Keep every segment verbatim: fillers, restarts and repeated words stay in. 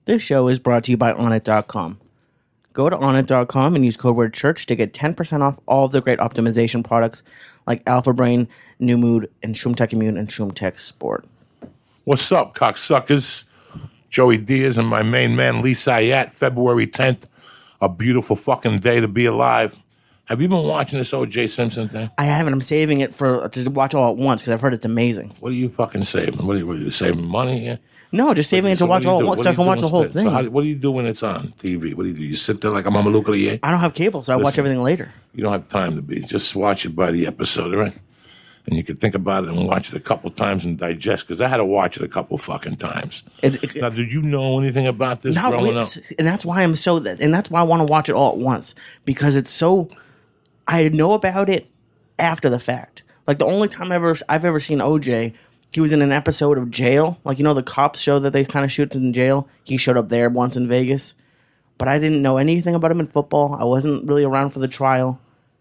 This show is brought to you by Onnit dot com. Go to Onnit dot com and use code word church to get ten percent off all of the great optimization products like Alpha Brain, New Mood, and ShroomTech Immune and ShroomTech Sport. What's up, cocksuckers? Joey Diaz and my main man, Lee Syatt, February tenth. A beautiful fucking day to be alive. Have you been watching this O J Simpson thing? I haven't. I'm saving it for to watch all at once because I've heard it's amazing. What are you fucking saving? What are you, what are you saving money here? No, just saving it to So watch what do you all at do? once What so do I can you watch do the whole instead? thing. So how, what do you do when it's on T V? What do you do? You sit there like a Mama Luca? I don't have cable, so I watch Listen. everything later. You don't have time to be. Just watch it by the episode, right? And you can think about it and watch it a couple times and digest, because I had to watch it a couple fucking times. It, it, Now, did you know anything about this Not growing with- up? and that's why I'm so, and that's why I want to watch it all at once, because it's so, I know about it after the fact. Like the only time ever I've ever seen O J, he was in an episode of Jail. Like, you know, the cops show that they kind of shoot in jail. He showed up there once in Vegas, but I didn't know anything about him in football. I wasn't really around for the trial.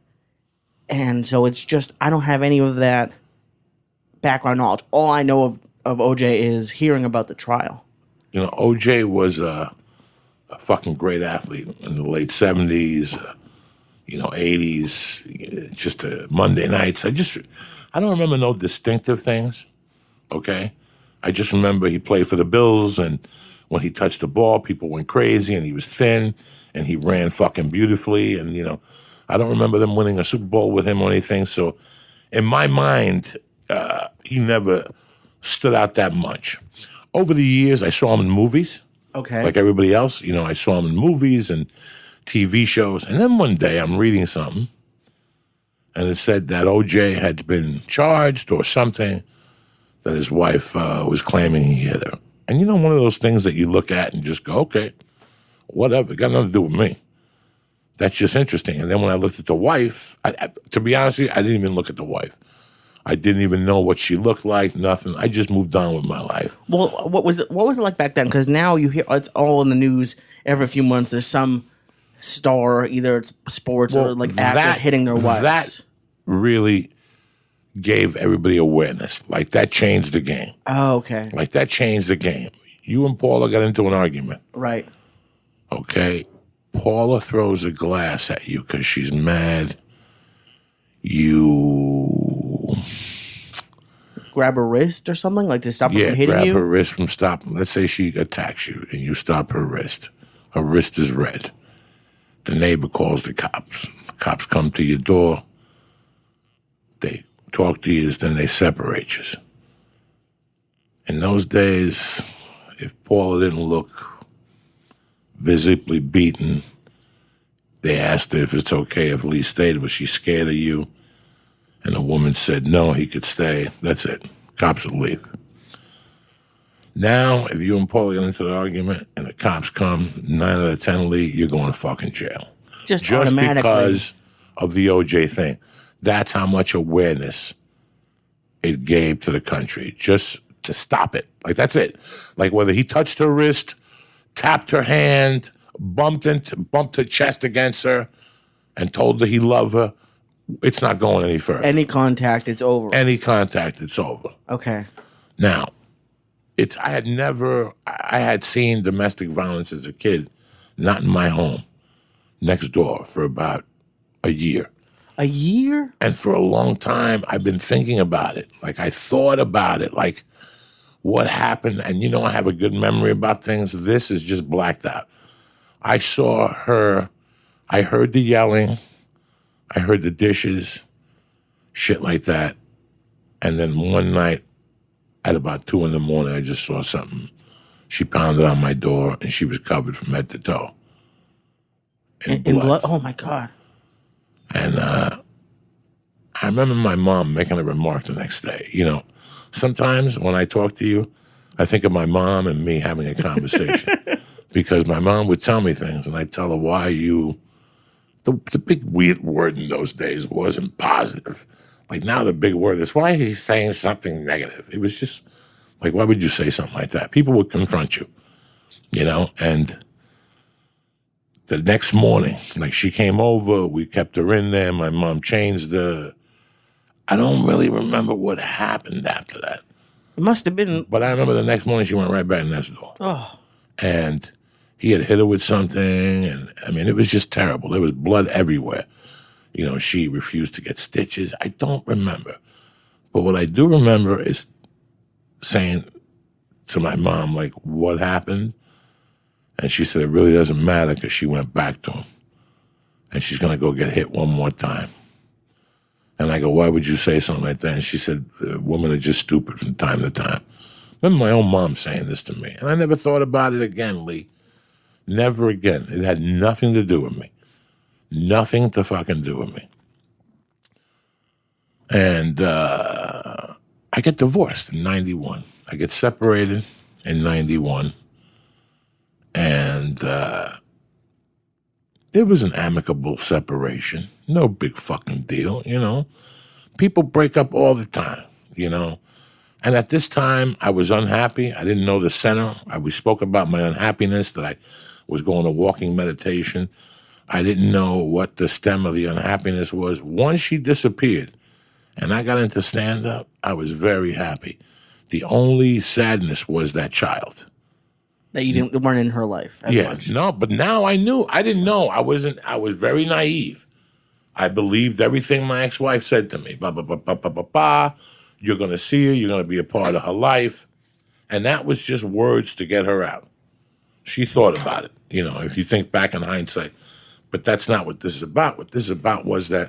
And so it's just, I don't have any of that background knowledge. All I know of, of O J is hearing about the trial. You know, O J was a, a fucking great athlete in the late seventies, uh, you know, eighties, just uh, Monday nights. I just, I don't remember no distinctive things, okay? I just remember he played for the Bills, and when he touched the ball, people went crazy, and he was thin, and he ran fucking beautifully, and, you know, I don't remember them winning a Super Bowl with him or anything, so in my mind, uh, he never stood out that much. Over the years, I saw him in movies. Okay. Like everybody else, you know, I saw him in movies and T V shows. And then one day I'm reading something, and it said that O J had been charged or something, that his wife uh, was claiming he hit her. And you know, one of those things that you look at and just go, okay, whatever, it got nothing to do with me. That's just interesting. And then when I looked at the wife, I, I, to be honest with you, I didn't even look at the wife. I didn't even know what she looked like, nothing. I just moved on with my life. Well, what was it? What was it like back then? Because now you hear it's all in the news every few months. There's some star, either it's sports Well, or like that- actors hitting their wives. That really gave everybody awareness. Like, that changed the game. Oh, okay, Like, that changed the game. You and Paula got into an argument, right. okay? Paula throws a glass at you because she's mad. You... Grab her wrist or something, like to stop her Yeah, from hitting grab you. her wrist from stopping. Let's say she attacks you and you stop her wrist. Her wrist is red. The neighbor calls the cops. The cops come to your door. They talk to you, then they separate you. In those days, if Paula didn't look visibly beaten, they asked her if it's okay if Lee stayed. Was she scared of you? And the woman said, no, he could stay. That's it. Cops would leave. Now, if you and Paula get into the argument and the cops come, nine out of ten, Lee, you're going to fucking jail. Just, Just automatically. because of the O J thing. That's how much awareness it gave to the country. Just to stop it. Like, that's it. Like, whether he touched her wrist, tapped her hand, bumped into, bumped her chest against her, and told her he loved her, it's not going any further. Any contact, it's over. Any contact, it's over. Okay. Now, it's I had never, I had seen domestic violence as a kid, not in my home, next door for about a year. A year? And for a long time, I've been thinking about it. Like, I thought about it, like, what happened? And you know, I have a good memory about things. This is just blacked out. I saw her, I heard the yelling, I heard the dishes, shit like that. And then one night, at about two in the morning, I just saw something. She pounded on my door, and she was covered from head to toe in, In, blood. in blood? Oh, my God. And uh, I remember my mom making a remark the next day. You know, sometimes when I talk to you, I think of my mom and me having a conversation. Because my mom would tell me things, and I'd tell her why you... The, the big weird word in those days wasn't positive. Like, now the big word is, why are you saying something negative? It was just, like, why would you say something like that? People would confront you, you know? And the next morning, like, she came over, we kept her in there, my mom changed her. I don't really remember what happened after that. It must have been... But I remember the next morning she went right back next door. Oh. And he had hit her with something, and I mean, it was just terrible. There was blood everywhere. You know, she refused to get stitches. I don't remember. But what I do remember is saying to my mom, like, what happened? And she said, it really doesn't matter because she went back to him. And she's going to go get hit one more time. And I go, why would you say something like that? And she said, women are just stupid from time to time. Remember my own mom saying this to me. And I never thought about it again, Lee. Never again. It had nothing to do with me. Nothing to fucking do with me. And uh, I get divorced in ninety-one. I get separated in ninety-one. And uh, it was an amicable separation. No big fucking deal, you know. People break up all the time, you know. And at this time, I was unhappy. I didn't know the center. I, we spoke about my unhappiness, that I was going to walking meditation. I didn't know what the stem of the unhappiness was. Once she disappeared and I got into stand-up, I was very happy. The only sadness was that child. That you didn't weren't in her life as yeah, much. No, but now I knew. I didn't know. I wasn't. I was very naive. I believed everything my ex-wife said to me. Ba ba ba ba ba ba ba. You're going to see her. You're going to be a part of her life, and that was just words to get her out. She thought about it. You know, if you think back in hindsight, but that's not what this is about. What this is about was that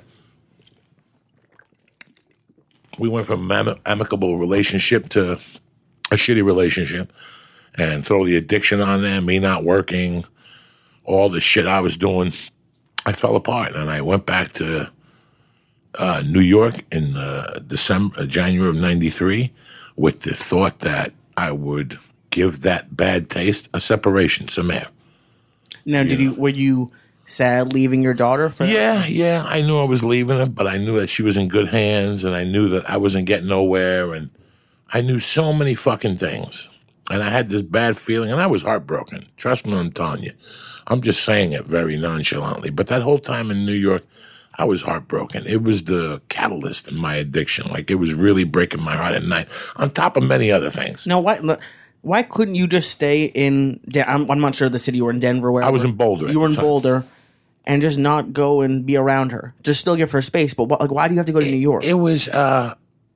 we went from an am- amicable relationship to a shitty relationship. And throw the addiction on there, me not working, all the shit I was doing, I fell apart. And I went back to uh, New York in uh, December, uh, January of ninety-three, with the thought that I would give that bad taste a separation, some air. Now, did you, were you sad leaving your daughter? For yeah, yeah. I knew I was leaving her, but I knew that she was in good hands, and I knew that I wasn't getting nowhere, and I knew so many fucking things. And I had this bad feeling, and I was heartbroken. Trust me, I'm telling you. I'm just saying it very nonchalantly. But that whole time in New York, I was heartbroken. It was the catalyst in my addiction. Like, it was really breaking my heart at night, on top of many other things. Now, why why couldn't you just stay in, I'm, I'm not sure the city you were in, Denver, wherever. I was in Boulder. You were in Boulder, and just not go and be around her. Just still give her space. But what, like, why do you have to go to it, New York? It was... Uh,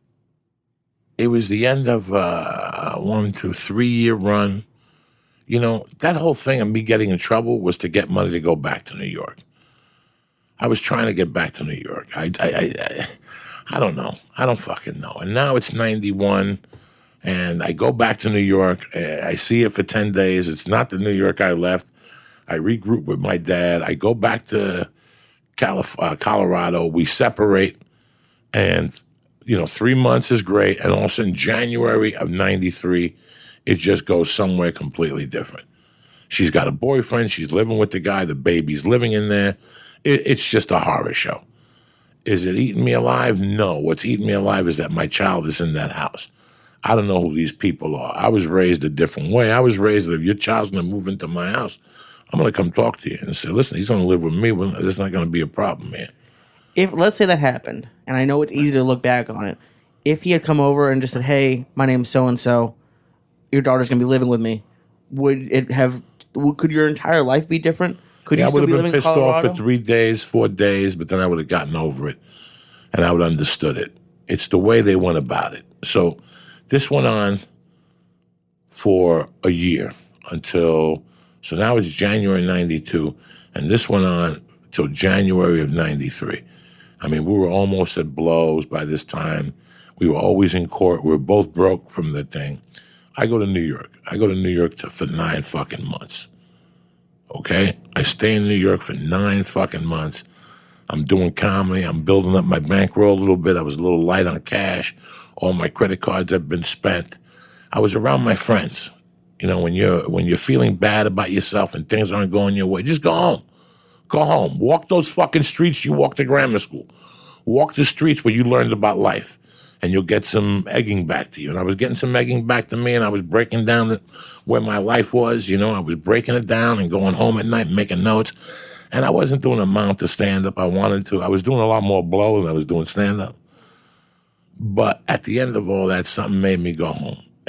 It was the end of uh, a one, two, three-year run. You know, that whole thing of me getting in trouble was to get money to go back to New York. I was trying to get back to New York. I, I, I, I, I don't know. I don't fucking know. And now it's ninety-one, and I go back to New York. I see it for ten days. It's not the New York I left. I regroup with my dad. I go back to Calif- uh, Colorado. We separate, and... You know, three months is great, and all of a sudden, January of ninety-three, it just goes somewhere completely different. She's got a boyfriend. She's living with the guy. The baby's living in there. It, it's just a horror show. Is it eating me alive? No. What's eating me alive is that my child is in that house. I don't know who these people are. I was raised a different way. I was raised that if your child's going to move into my house, I'm going to come talk to you and say, listen, he's going to live with me. Well, there's not going to be a problem, man. If, let's say that happened, and I know it's easy to look back on it, if he had come over and just said, hey, my name's so-and-so, your daughter's going to be living with me, would it have, could your entire life be different? Could yeah, you still I would be have been living pissed in Colorado? off for three days, four days, but then I would have gotten over it, and I would have understood it. It's the way they went about it. So this went on for a year until, so now it's January ninety-two, and this went on till January of ninety-three. I mean, we were almost at blows by this time. We were always in court. We were both broke from the thing. I go to New York. I go to New York to, for nine fucking months. Okay? I stay in New York for nine fucking months. I'm doing comedy. I'm building up my bankroll a little bit. I was a little light on cash. All my credit cards have been spent. I was around my friends. You know, when you're when you're feeling bad about yourself and things aren't going your way, just go home. Go home. Walk those fucking streets you walked to grammar school. Walk the streets where you learned about life, and you'll get some egging back to you. And I was getting some egging back to me, and I was breaking down the, where my life was. You know, I was breaking it down and going home at night and making notes. And I wasn't doing a amount of stand-up I wanted to. I was doing a lot more blow than I was doing stand-up. But at the end of all that, something made me go home.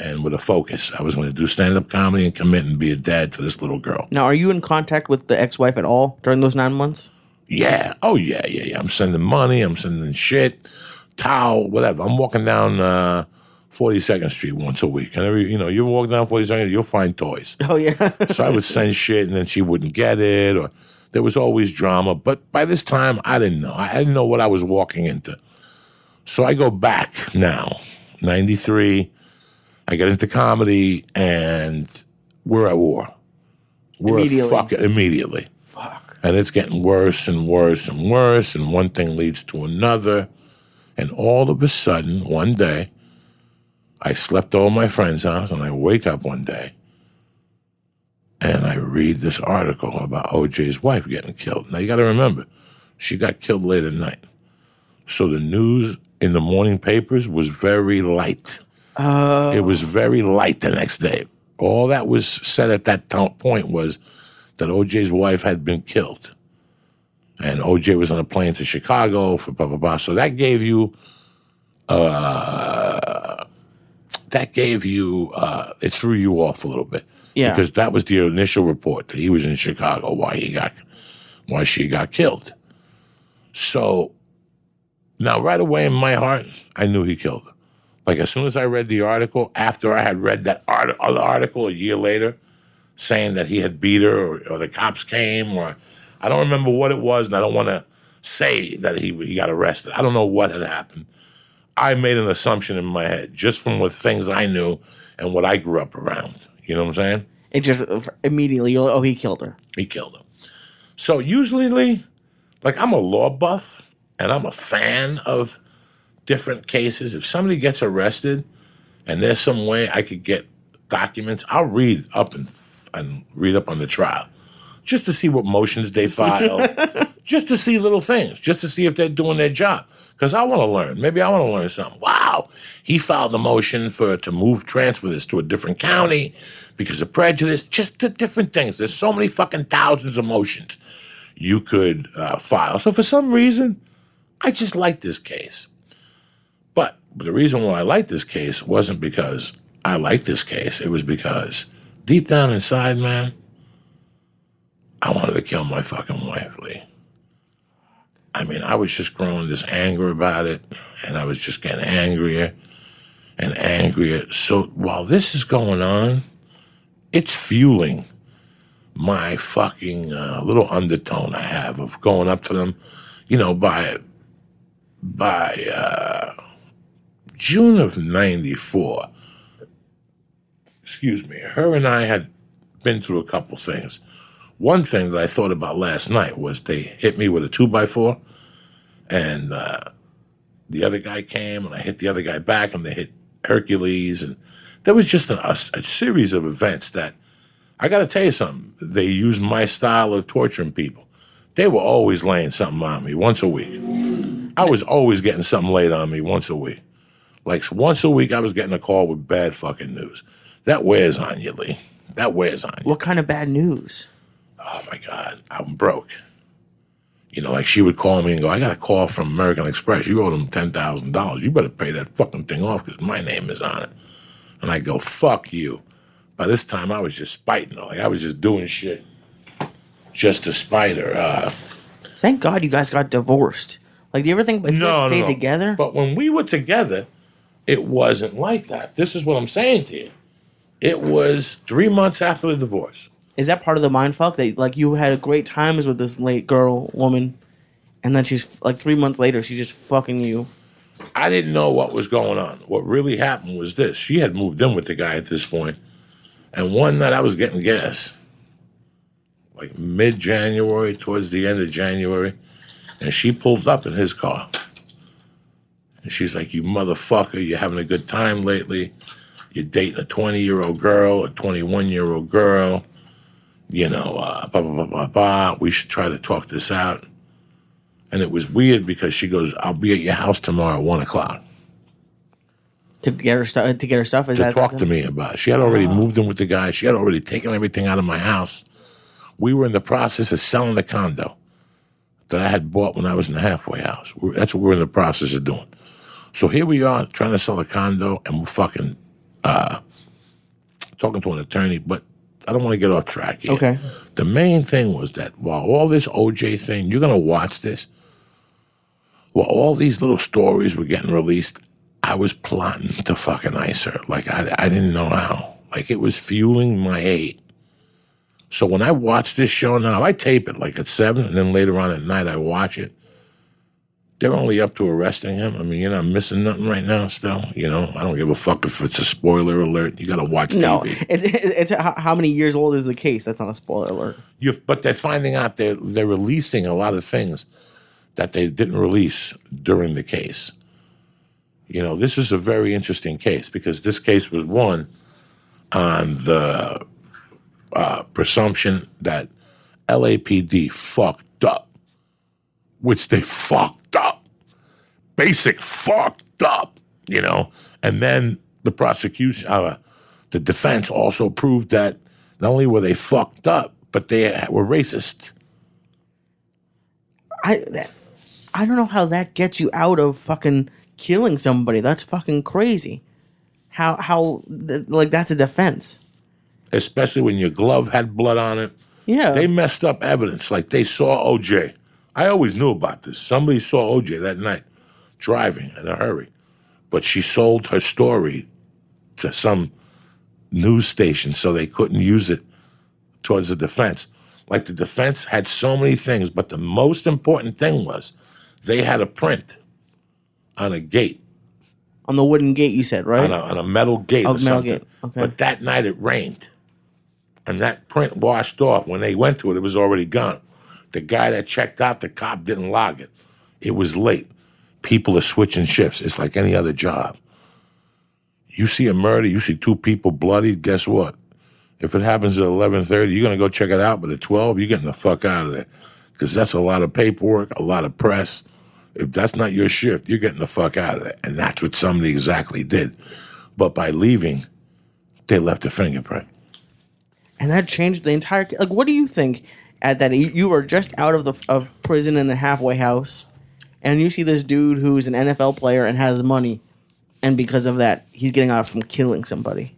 and with a focus. I was going to do stand-up comedy and commit and be a dad to this little girl. Now, are you in contact with the ex-wife at all during those nine months? Yeah. Oh, yeah, yeah, yeah. I'm sending money. I'm sending shit, towel, whatever. I'm walking down uh, forty-second Street once a week. And every, you know, you walk down forty-second, you'll find toys. Oh, yeah. So I would send shit, and then she wouldn't get it, or there was always drama. But by this time, I didn't know. I didn't know what I was walking into. So I go back now, ninety-three. I get into comedy, and we're at war. We're Immediately. Fuck, immediately. Fuck. And it's getting worse and worse and worse, and one thing leads to another. And all of a sudden, one day, I slept over my friend's house, and I wake up one day, and I read this article about O J's wife getting killed. Now, you got to remember, she got killed late at night. So the news in the morning papers was very light. Uh, It was very light the next day. All that was said at that t- point was that O J's wife had been killed. And O J was on a plane to Chicago for blah, blah, blah. So that gave you, uh, that gave you, uh, it threw you off a little bit. Yeah. Because that was the initial report that he was in Chicago, why he got, why she got killed. So now right away in my heart, I knew he killed her. Like as soon as I read the article, after I had read that art- other article a year later saying that he had beat her or, or the cops came, or I don't remember what it was, and I don't want to say that he, he got arrested. I don't know what had happened. I made an assumption in my head just from what things I knew and what I grew up around. You know what I'm saying? It just immediately, you're like, oh, he killed her. He killed her. So usually, Lee, like I'm a law buff and I'm a fan of different cases. If somebody gets arrested and there's some way I could get documents, I'll read up and, and read up on the trial just to see what motions they filed, just to see little things, just to see if they're doing their job. Because I want to learn. Maybe I want to learn something. Wow, he filed a motion for to move, transfer this to a different county because of prejudice. Just the different things. There's so many fucking thousands of motions you could uh, file. So for some reason, I just like this case. But the reason why I like this case wasn't because I like this case. It was because deep down inside, man, I wanted to kill my fucking wife, Lee. I mean, I was just growing this anger about it, and I was just getting angrier and angrier. So while this is going on, it's fueling my fucking uh, little undertone I have of going up to them, you know, by by uh, June of ninety-four. Excuse me. Her and I had been through a couple things. One thing that I thought about last night was they hit me with a two by four, and uh, the other guy came, and I hit the other guy back, and they hit Hercules, and there was just a, a, a series of events that, I got to tell you something, they used my style of torturing people. They were always laying something on me once a week. I was always getting something laid on me once a week. Like once a week, I was getting a call with bad fucking news. That wears on you, Lee. That wears on you. What kind of bad news? Oh, my God, I'm broke. You know, like she would call me and go, I got a call from American Express. You owe them ten thousand dollars. You better pay that fucking thing off because my name is on it. And I go, fuck you. By this time, I was just spiting her. Like, I was just doing shit just to spite her. Uh, Thank God you guys got divorced. Like, do you ever think if you no, had stayed no, no. together? But when we were together, it wasn't like that. This is what I'm saying to you. It was three months after the divorce. Is that part of the mind fuck that like you had a great times with this late girl woman, and then she's like three months later she's just fucking you? I didn't know what was going on. What really happened was this: she had moved in with the guy at this point, and one night I was getting gas, like mid-January, towards the end of January, and she pulled up in his car, and she's like, "You motherfucker, you having a good time lately? You're dating a twenty-year-old girl, a twenty-one-year-old girl." You know, uh, blah, blah, blah, blah, blah. We should try to talk this out. And it was weird because she goes, I'll be at your house tomorrow at one o'clock. To get her stuff. To get her stuff. Is to that talk to me about it. She had already oh. moved in with the guy. She had already taken everything out of my house. We were in the process of selling the condo that I had bought when I was in the halfway house. We're, that's what we're in the process of doing. So here we are trying to sell a condo, and we're fucking, uh, talking to an attorney, but I don't want to get off track here. Okay. The main thing was that while all this O J thing, you're going to watch this, while all these little stories were getting released, I was plotting to fucking ice her. Like, I, I didn't know how. Like, it was fueling my hate. So when I watch this show now, I tape it like at seven, and then later on at night I watch it. They're only up to arresting him. I mean, you're not missing nothing right now still. You know, I don't give a fuck if it's a spoiler alert. You got to watch T V. No, it, it, it's how many years old is the case? That's not a spoiler alert. You've, but they're finding out they're, they're releasing a lot of things that they didn't release during the case. You know, this is a very interesting case because this case was won on the uh, presumption that L A P D fucked up, which they fucked up. Basic fucked up, you know. And then the prosecution, uh, the defense also proved that not only were they fucked up, but they were racist. I I don't know how that gets you out of fucking killing somebody. That's fucking crazy. How how like that's a defense. Especially when your glove had blood on it. Yeah. They messed up evidence. Like they saw O J. I always knew about this. Somebody saw O J that night driving in a hurry. But she sold her story to some news station so they couldn't use it towards the defense. Like the defense had so many things, but the most important thing was they had a print on a gate. On the wooden gate, you said, right? On a, on a metal gate oh, or metal something. Gate. Okay. But that night it rained. And that print washed off. When they went to it, it was already gone. The guy that checked out, the cop didn't log it. It was late. People are switching shifts. It's like any other job. You see a murder, you see two people bloodied, guess what? If it happens at eleven thirty, you're going to go check it out, but at twelve, you're getting the fuck out of there. Because that's a lot of paperwork, a lot of press. If that's not your shift, you're getting the fuck out of there. And that's what somebody exactly did. But by leaving, they left a fingerprint. And that changed the entire... Like, what do you think at that... You, you were just out of the of prison in the halfway house, and you see this dude who's an N F L player and has money, and because of that, he's getting out from killing somebody.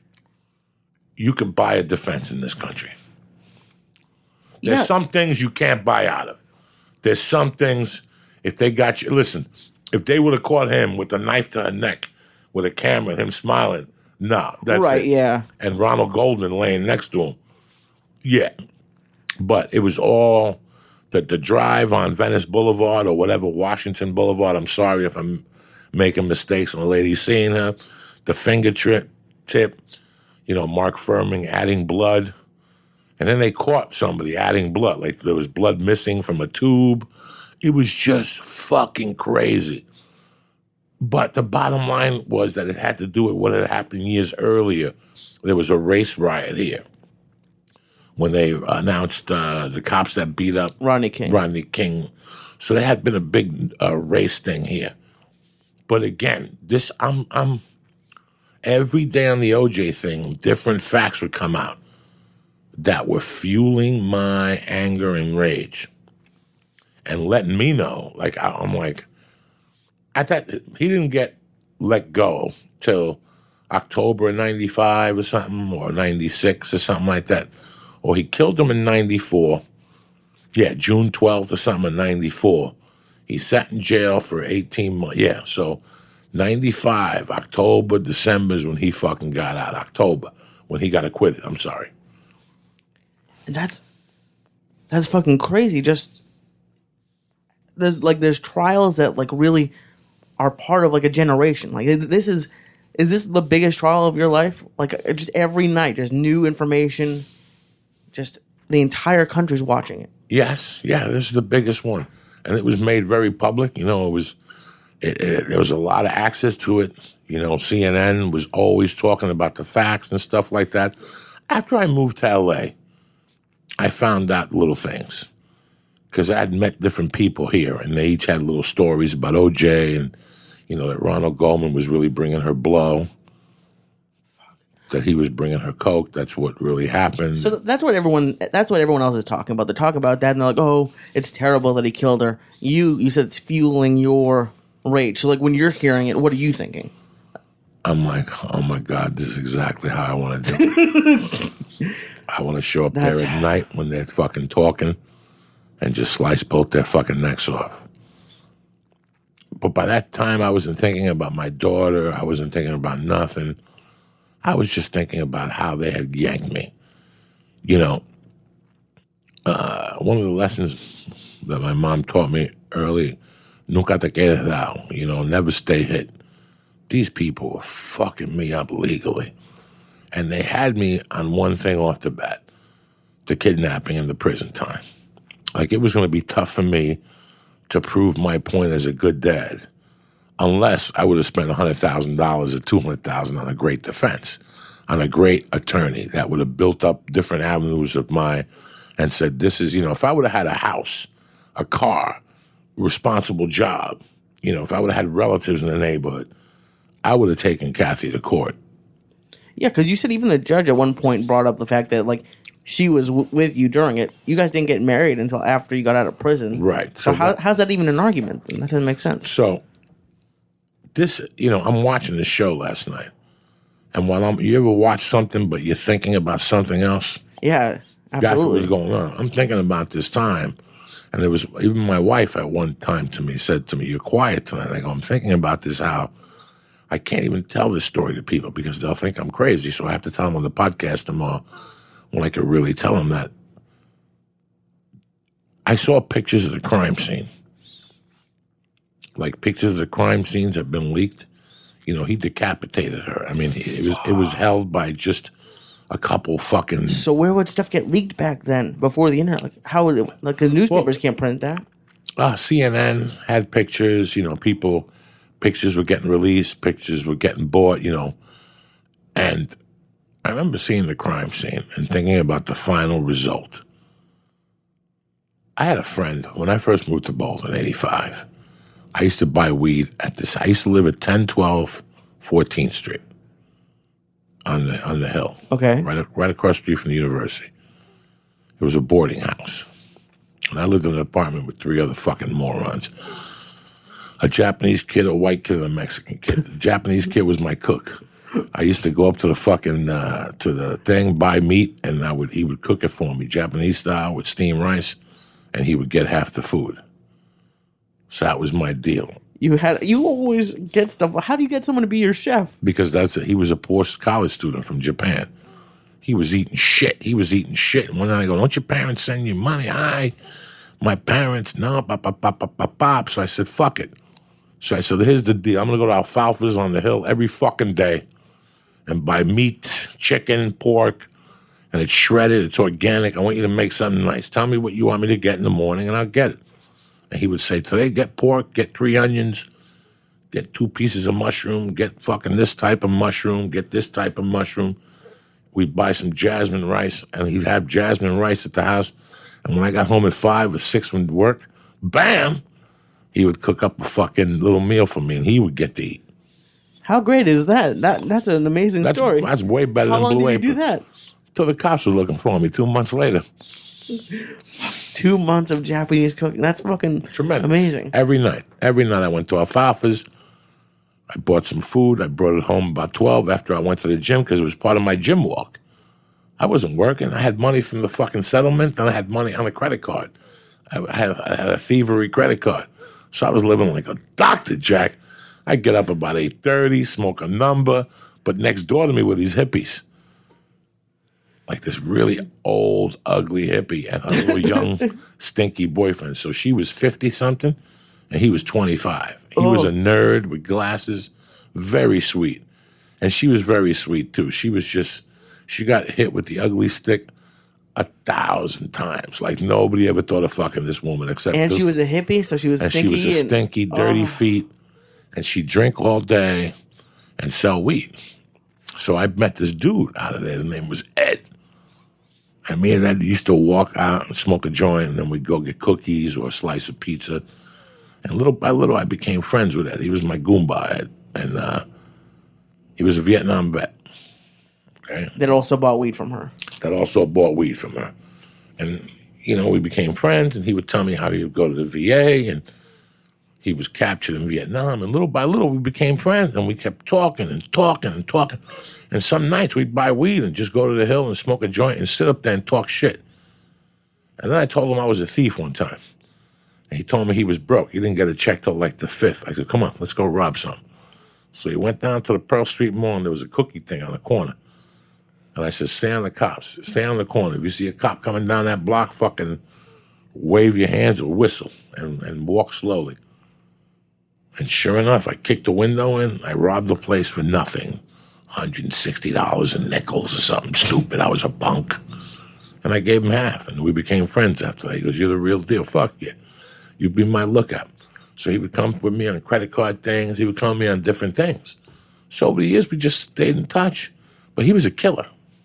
You can buy a defense in this country. There's Yeah. some things you can't buy out of. There's some things, if they got you... Listen, if they would have caught him with a knife to her neck, with a camera and him smiling... No, that's right, it. yeah. And Ronald Goldman laying next to him. Yeah. But it was all the, the drive on Venice Boulevard or whatever, Washington Boulevard. I'm sorry if I'm making mistakes and the lady's seeing her. The finger trip, tip, you know, Mark Furman adding blood. And then they caught somebody adding blood. Like there was blood missing from a tube. It was just fucking crazy. But the bottom line was that it had to do with what had happened years earlier. There was a race riot here when they announced uh, the cops that beat up Rodney King. Rodney King. So there had been a big uh, race thing here. But again, this I'm I'm every day on the O J thing, different facts would come out that were fueling my anger and rage and letting me know. Like I, I'm like. I thought he didn't get let go till October of ninety-five or something, or ninety-six or something like that. Or he killed him in ninety-four. Yeah, June twelfth or something in ninety-four. He sat in jail for eighteen months. Yeah, so ninety-five, October, December is when he fucking got out. October, when he got acquitted. I'm sorry. And that's that's fucking crazy. Just there's like there's trials that like really are part of like a generation. Like this is is this the biggest trial of your life? Like just every night, just new information. Just the entire country's watching it. Yes, yeah, this is the biggest one, and it was made very public. You know, it was it, it, there was a lot of access to it. You know, C N N was always talking about the facts and stuff like that. After I moved to L A, I found out little things because I had met different people here, and they each had little stories about O J and. You know, that Ronald Goldman was really bringing her blow, that he was bringing her coke. That's what really happened. So that's what everyone that's what everyone else is talking about. They're talking about that, and they're like, "Oh, it's terrible that he killed her." You you said it's fueling your rage. So like when you're hearing it, what are you thinking? I'm like, oh my God, this is exactly how I want to do it. I want to show up That's- there at night when they're fucking talking and just slice both their fucking necks off. But by that time, I wasn't thinking about my daughter. I wasn't thinking about nothing. I was just thinking about how they had yanked me. You know, uh, one of the lessons that my mom taught me early, nunca te quedes down, you know, never stay hit. These people were fucking me up legally. And they had me on one thing off the bat, the kidnapping and the prison time. Like, it was going to be tough for me to prove my point as a good dad, unless I would have spent one hundred thousand dollars or two hundred thousand dollars on a great defense, on a great attorney that would have built up different avenues of my, and said, this is, you know, if I would have had a house, a car, responsible job, you know, if I would have had relatives in the neighborhood, I would have taken Kathy to court. Yeah, because you said even the judge at one point brought up the fact that, like, she was w- with you during it. You guys didn't get married until after you got out of prison. Right. So, So how, that- how's that even an argument? That doesn't make sense. So, this, you know, I'm watching the show last night. And while I'm, you ever watch something, but you're thinking about something else? Yeah, That's what absolutely. was going on. I'm thinking about this time. And there was, even my wife at one time to me said to me, you're quiet tonight. I go, I'm thinking about this, how I can't even tell this story to people because they'll think I'm crazy. So I have to tell them on the podcast tomorrow when I could really tell them that. I saw pictures of the crime scene. Like, pictures of the crime scenes have been leaked. You know, he decapitated her. I mean, it was it was held by just a couple fucking... So where would stuff get leaked back then, before the internet? Like, how would it, like, the newspapers Well- can't print that? Uh, C N N had pictures, you know, people, pictures were getting released, pictures were getting bought, you know. And I remember seeing the crime scene and thinking about the final result. I had a friend, when I first moved to Boulder in eighty-five, I used to buy weed at this, I used to live at ten twelve fourteenth Street on the, on the hill. Okay. Right, right across the street from the university. It was a boarding house. And I lived in an apartment with three other fucking morons. A Japanese kid, a white kid, and a Mexican kid. The Japanese kid was my cook. I used to go up to the fucking, uh, to the thing, buy meat, and I would he would cook it for me, Japanese style with steamed rice, and he would get half the food. So that was my deal. You had you always get stuff. How do you get someone to be your chef? Because that's he was a poor college student from Japan. He was eating shit. He was eating shit. And one night I go, don't your parents send you money? Hi. My parents, no, pop, pop, pop, pop, pop, pop. So I said, fuck it. So I said, here's the deal. I'm going to go to Alfalfa's on the hill every fucking day and buy meat, chicken, pork, and it's shredded. It's organic. I want you to make something nice. Tell me what you want me to get in the morning, and I'll get it. And he would say, today, get pork, get three onions, get two pieces of mushroom, get fucking this type of mushroom, get this type of mushroom. We'd buy some jasmine rice, and he'd have jasmine rice at the house. And when I got home at five or six from work, bam, he would cook up a fucking little meal for me, and he would get to eat. How great is that? That that's an amazing That's, story. that's way better How than long Blue did you Apron. do that? Till the cops were looking for me two months later. Two months of Japanese cooking. That's fucking Tremendous. amazing. Every night. Every night I went to Alfalfa's. I bought some food. I brought it home about twelve after I went to the gym because it was part of my gym walk. I wasn't working. I had money from the fucking settlement, and I had money on a credit card. I had, I had a thievery credit card. So I was living like a doctor, Jack. I'd get up about eight thirty, smoke a number, but next door to me were these hippies. Like this really old, ugly hippie and her little young, stinky boyfriend. So she was fifty-something, and he was twenty-five. He was Oh. a nerd with glasses, very sweet. And she was very sweet, too. She was just, she got hit with the ugly stick a thousand times. Like, nobody ever thought of fucking this woman except And this. she was a hippie, so she was And stinky. she was a and- stinky, dirty Oh. feet, and she'd drink all day and sell weed. So I met this dude out of there. His name was Ed. And me and Ed used to walk out and smoke a joint, and then we'd go get cookies or a slice of pizza. And little by little, I became friends with Ed. He was my Goomba, Ed. And uh, he was a Vietnam vet. Okay? That also bought weed from her. That also bought weed from her. And, you know, we became friends, and he would tell me how he would go to the V A, and he was captured in Vietnam, and little by little we became friends, and we kept talking and talking and talking. And some nights we'd buy weed and just go to the hill and smoke a joint and sit up there and talk shit. And then I told him I was a thief one time. And he told me he was broke. He didn't get a check till like the fifth. I said, come on, let's go rob some. So he went down to the Pearl Street Mall, and there was a cookie thing on the corner. And I said, stay on the cops. Stay on the corner. If you see a cop coming down that block, fucking wave your hands or whistle and, and walk slowly. And sure enough, I kicked the window in. I robbed the place for nothing. one hundred sixty dollars in nickels or something stupid. I was a punk. And I gave him half, and we became friends after that. He goes, you're the real deal. Fuck you. You'd be my lookout. So he would come with me on credit card things. He would come with me on different things. So over the years, we just stayed in touch. But he was a killer.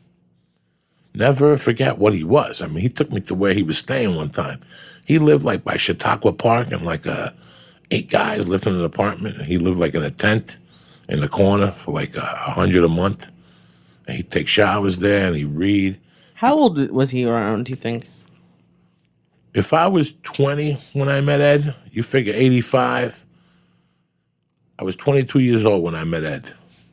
Never forget what he was. I mean, he took me to where he was staying one time. He lived like by Chautauqua Park, and like uh, eight guys lived in an apartment. And he lived like in a tent in the corner for like a uh, hundred a month. And he'd take showers there, and he'd read. How old was he around, do you think? If I was twenty when I met Ed, you figure eighty-five. I was twenty-two years old when I met Ed.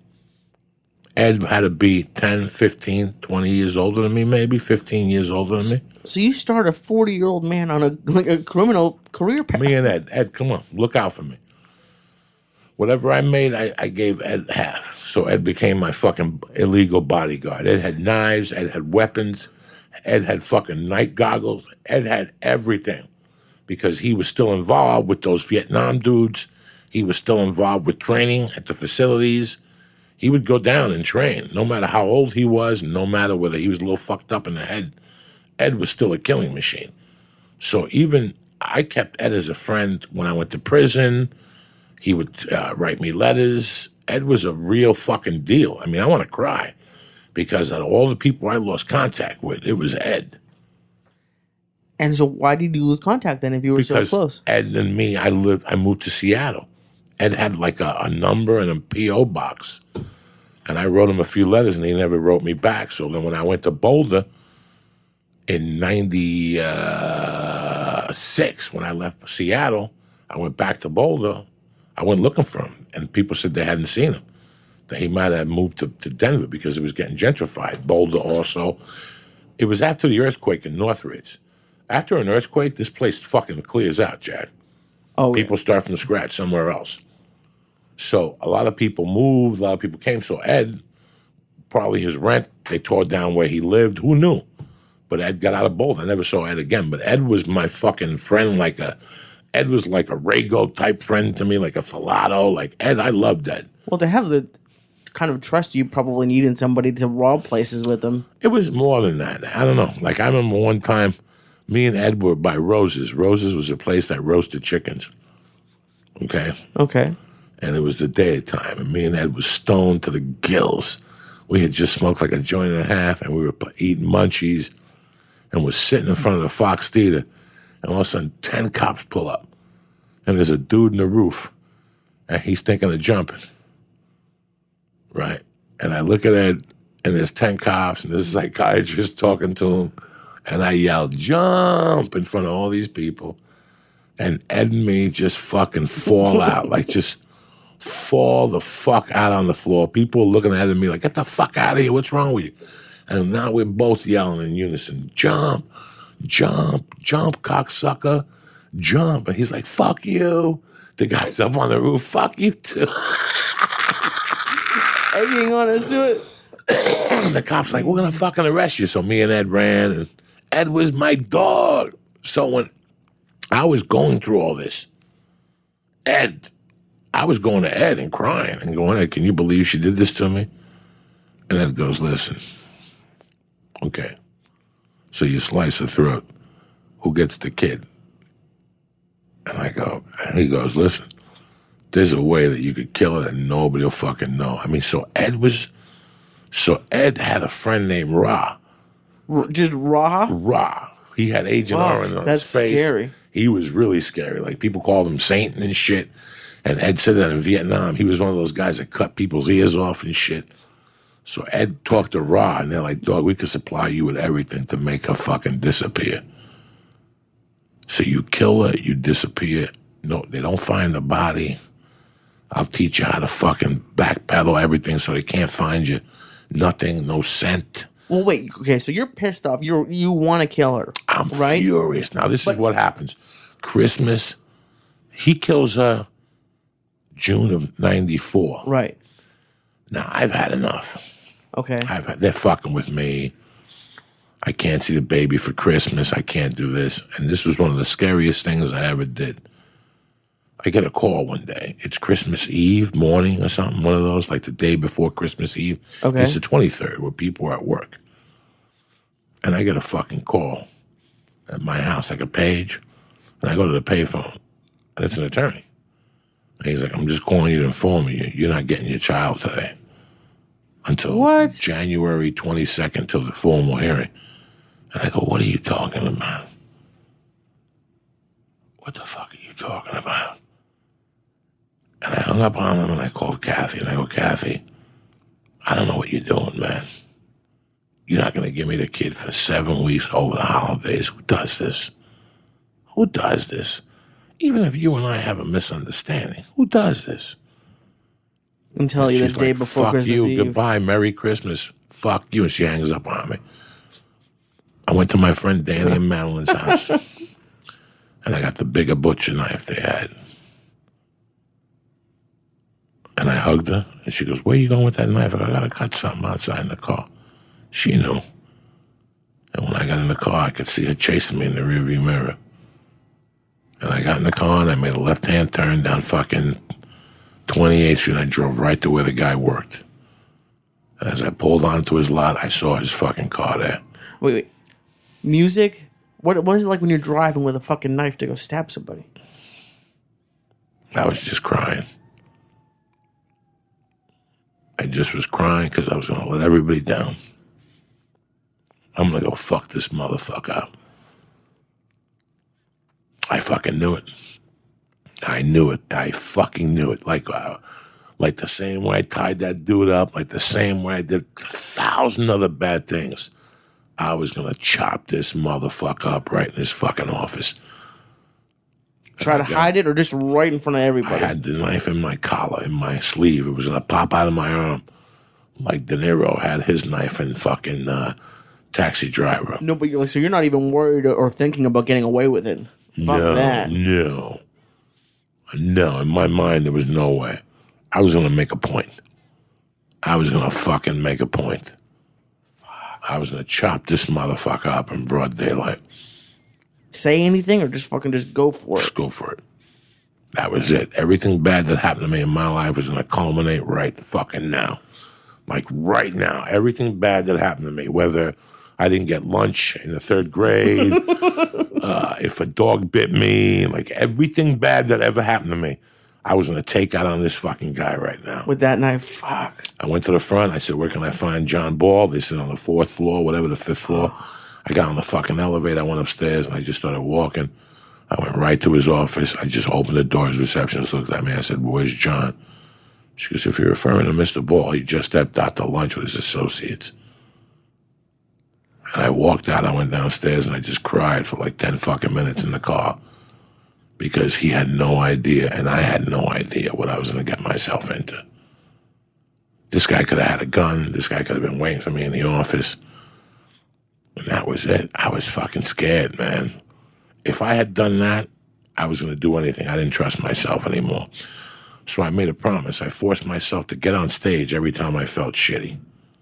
Ed had to be ten, fifteen, twenty years older than me, maybe fifteen years older than me. So you start a forty-year-old man on a like a criminal career path. Me and Ed. Ed, come on, look out for me. Whatever I made, I, I gave Ed half. So Ed became my fucking illegal bodyguard. Ed had knives. Ed had weapons. Ed had fucking night goggles. Ed had everything because he was still involved with those Vietnam dudes. He was still involved with training at the facilities. He would go down and train, no matter how old he was, no matter whether he was a little fucked up in the head. Ed was still a killing machine. So even I kept Ed as a friend when I went to prison. He would uh, write me letters. Ed was a real fucking deal. I mean, I want to cry because out of all the people I lost contact with, it was Ed. And so why did you lose contact then if you were because so close? Ed and me, I lived, I moved to Seattle. Ed had like a, a number and a P O box. And I wrote him a few letters, and he never wrote me back. So then when I went to Boulder in ninety-six, when I left Seattle, I went back to Boulder. I went looking for him, and people said they hadn't seen him, that he might have moved to, to Denver because it was getting gentrified. Boulder also. It was after the earthquake in Northridge. After an earthquake, this place fucking clears out, Jack. Oh, People yeah. start from scratch somewhere else. So a lot of people moved, a lot of people came. So Ed, probably his rent, they tore down where he lived. Who knew? But Ed got out of Boulder. I never saw Ed again. But Ed was my fucking friend, like a, Ed was like a Rago type friend to me, like a Filato. Like Ed, I loved Ed. Well, to have the kind of trust you probably need in somebody to rob places with them. It was more than that. I don't know. Like I remember one time, me and Ed were by Rose's. Rose's was a place that roasted chickens. Okay? Okay. And it was the daytime, and me and Ed was stoned to the gills. We had just smoked like a joint and a half, and we were eating munchies, and we're sitting in front of the Fox Theater, and all of a sudden, ten cops pull up, and there's a dude in the roof, and he's thinking of jumping, right? And I look at Ed, and there's ten cops, and there's a psychiatrist talking to him, and I yell, jump, in front of all these people, and Ed and me just fucking fall out, like just fall the fuck out on the floor. People looking at me like, get the fuck out of here. What's wrong with you? And now we're both yelling in unison, jump, jump, jump, cocksucker, jump. And he's like, fuck you. The guy's up on the roof, fuck you too. Egging on into it. The cop's like, we're going to fucking arrest you. So me and Ed ran, and Ed was my dog. So when I was going through all this, Ed, I was going to Ed and crying and going, Ed, can you believe she did this to me? And Ed goes, listen, okay, so you slice the throat. Who gets the kid? And I go, and he goes, listen, there's a way that you could kill it and nobody will fucking know. I mean, so Ed was, so Ed had a friend named Ra. R- just raw? Ra. He had Agent Fuck, Orange on that's his face. Scary. He was really scary. Like, people called him Saint and shit. And Ed said that in Vietnam. He was one of those guys that cut people's ears off and shit. So Ed talked to Ra, and they're like, dog, we could supply you with everything to make her fucking disappear. So you kill her, you disappear, No, they don't find the body. I'll teach you how to fucking backpedal everything so they can't find you. Nothing, no scent. Well, wait. Okay, so you're pissed off. You you want to kill her. I'm right? furious. Now, this but, is what happens. Christmas, he kills her June of ninety-four. Right. Now, I've had enough. Okay. I've had, they're fucking with me. I can't see the baby for Christmas. I can't do this. And this was one of the scariest things I ever did. I get a call one day. It's Christmas Eve morning or something, one of those, like the day before Christmas Eve. Okay. It's the twenty-third where people are at work. And I get a fucking call at my house, like a page. And I go to the payphone. And it's an attorney. And he's like, I'm just calling you to inform you, you're not getting your child today. Until what? January twenty-second, till the formal hearing. And I go, what are you talking about? What the fuck are you talking about? And I hung up on him and I called Kathy and I go, Kathy, I don't know what you're doing, man. You're not going to give me the kid for seven weeks over the holidays. Who does this? Who does this? Even if you and I have a misunderstanding, who does this? And tell you the She's day like, before fuck Christmas you, Eve. goodbye, Merry Christmas. Fuck you. And she hangs up on me. I went to my friend Danny and Madeline's house. And I got the bigger butcher knife they had. And I hugged her, and she goes, where are you going with that knife? I go, I got to cut something outside in the car. She knew. And when I got in the car, I could see her chasing me in the rearview mirror. And I got in the car, and I made a left-hand turn down fucking twenty-eighth Street, and I drove right to where the guy worked. And as I pulled onto his lot, I saw his fucking car there. Wait, wait. Music? What What is it like when you're driving with a fucking knife to go stab somebody? I was just crying. I just was crying because I was going to let everybody down. I'm going to go fuck this motherfucker up. I fucking knew it. I knew it. I fucking knew it. Like, uh, like the same way I tied that dude up, like the same way I did a thousand other bad things. I was going to chop this motherfucker up right in his fucking office. Try to hide it or just right in front of everybody? I had the knife in my collar, in my sleeve. It was going to pop out of my arm like De Niro had his knife in fucking uh, Taxi Driver. No, but you're, so you're not even worried or thinking about getting away with it? Fuck no, that. No. No, in my mind, there was no way. I was going to make a point. I was going to fucking make a point. I was going to chop this motherfucker up in broad daylight. Say anything or just fucking just go for it? Just go for it. That was it. Everything bad that happened to me in my life was going to culminate right fucking now. Like right now. Everything bad that happened to me, whether I didn't get lunch in the third grade, uh, if a dog bit me, like everything bad that ever happened to me, I was going to take out on this fucking guy right now. With that knife, fuck. I went to the front. I said, where can I find John Ball? They said on the fourth floor, whatever, the fifth floor. I got on the fucking elevator. I went upstairs, and I just started walking. I went right to his office. I just opened the door. His receptionist looked at me. I said, where's John? She goes, if you're referring to Mister Ball, he just stepped out to lunch with his associates. And I walked out. I went downstairs, and I just cried for like ten fucking minutes in the car because he had no idea, and I had no idea what I was going to get myself into. This guy could have had a gun. This guy could have been waiting for me in the office. And that was it. I was fucking scared, man. If I had done that, I was going to do anything. I didn't trust myself anymore. So I made a promise. I forced myself to get on stage every time I felt shitty.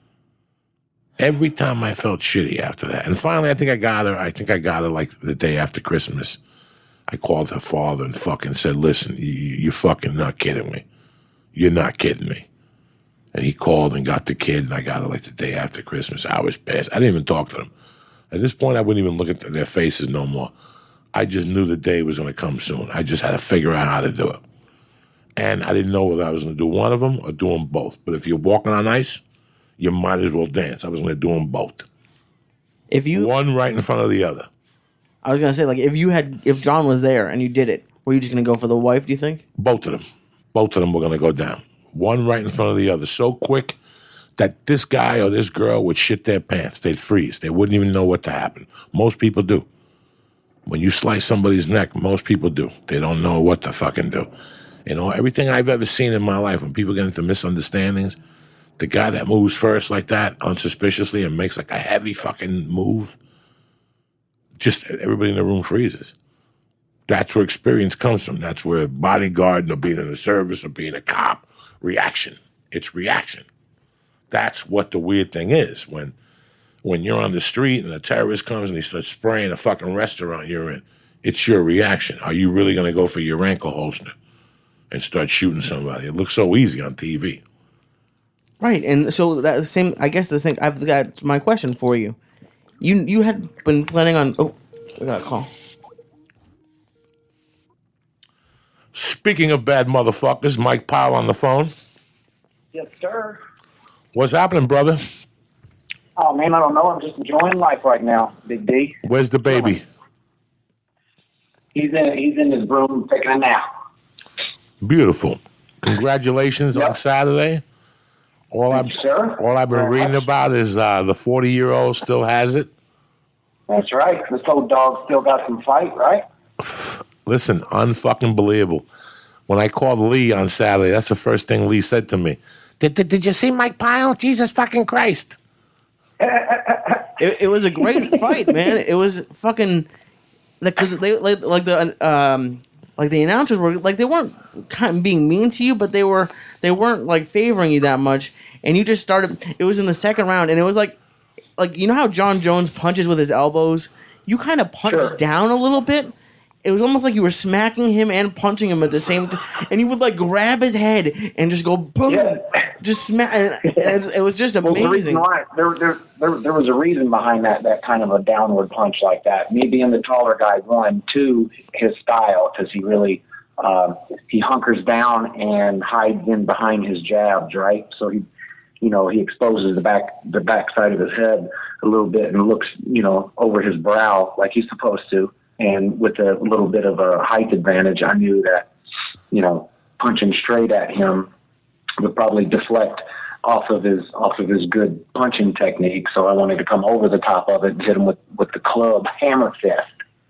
Every time I felt shitty after that. And finally, I think I got her. I think I got her like the day after Christmas. I called her father and fucking said, listen, you, you're fucking not kidding me. You're not kidding me. And he called and got the kid, and I got her like the day after Christmas. I was pissed. I didn't even talk to them. At this point, I wouldn't even look at their faces no more. I just knew the day was going to come soon. I just had to figure out how to do it. And I didn't know whether I was going to do one of them or do them both. But if you're walking on ice, you might as well dance. I was going to do them both. If you One right in front of the other. I was going to say, like, if you had, if John was there and you did it, were you just going to go for the wife, do you think? Both of them. Both of them were going to go down. One right in front of the other. So quick that this guy or this girl would shit their pants. They'd freeze. They wouldn't even know what to happen. Most people do. When you slice somebody's neck, most people do. They don't know what to fucking do. You know, everything I've ever seen in my life, when people get into misunderstandings, the guy that moves first like that, unsuspiciously, and makes like a heavy fucking move, just everybody in the room freezes. That's where experience comes from. That's where bodyguard or being in the service or being a cop, reaction. It's reaction. That's what the weird thing is. When when you're on the street and a terrorist comes and he starts spraying a fucking restaurant you're in, it's your reaction. Are you really going to go for your ankle holster and start shooting somebody? It looks so easy on T V. Right, and so that same. I guess the thing. I've got my question for you. You you had been planning on. Oh, I got a call. Speaking of bad motherfuckers, Mike Powell on the phone. Yes, sir. What's happening, brother? Oh, man, I don't know. I'm just enjoying life right now, Big D. Where's the baby? He's in He's in his room taking a nap. Beautiful. Congratulations Yep. on Saturday. All Thank I've, you, sir. all I've been Very reading much. about is uh, the forty-year-old still has it. That's right. This old dog still got some fight, right? Listen, unfucking believable. When I called Lee on Saturday, that's the first thing Lee said to me. Did, did, did you see Mike Pyle? Jesus fucking Christ. It, it was a great fight, man. It was fucking because they like, like the um like the announcers were like they weren't kind of being mean to you, but they were they weren't like favoring you that much. And you just started. It was in the second round, and it was like like you know how John Jones punches with his elbows. You kind of punched Sure. down a little bit. It was almost like you were smacking him and punching him at the same time, and you would like grab his head and just go boom, Yeah. just smack. And it, it was just Well, the reason amazing. why there, there, there, there was a reason behind that, that kind of a downward punch like that. Me being the taller guy, one, two, his style, because he really um, he hunkers down and hides in behind his jabs, right? So he, you know, he exposes the back the back side of his head a little bit and looks, you know, over his brow like he's supposed to. And with a little bit of a height advantage, I knew that, you know, punching straight at him would probably deflect off of his off of his good punching technique. So I wanted to come over the top of it and hit him with, with the club hammer fist.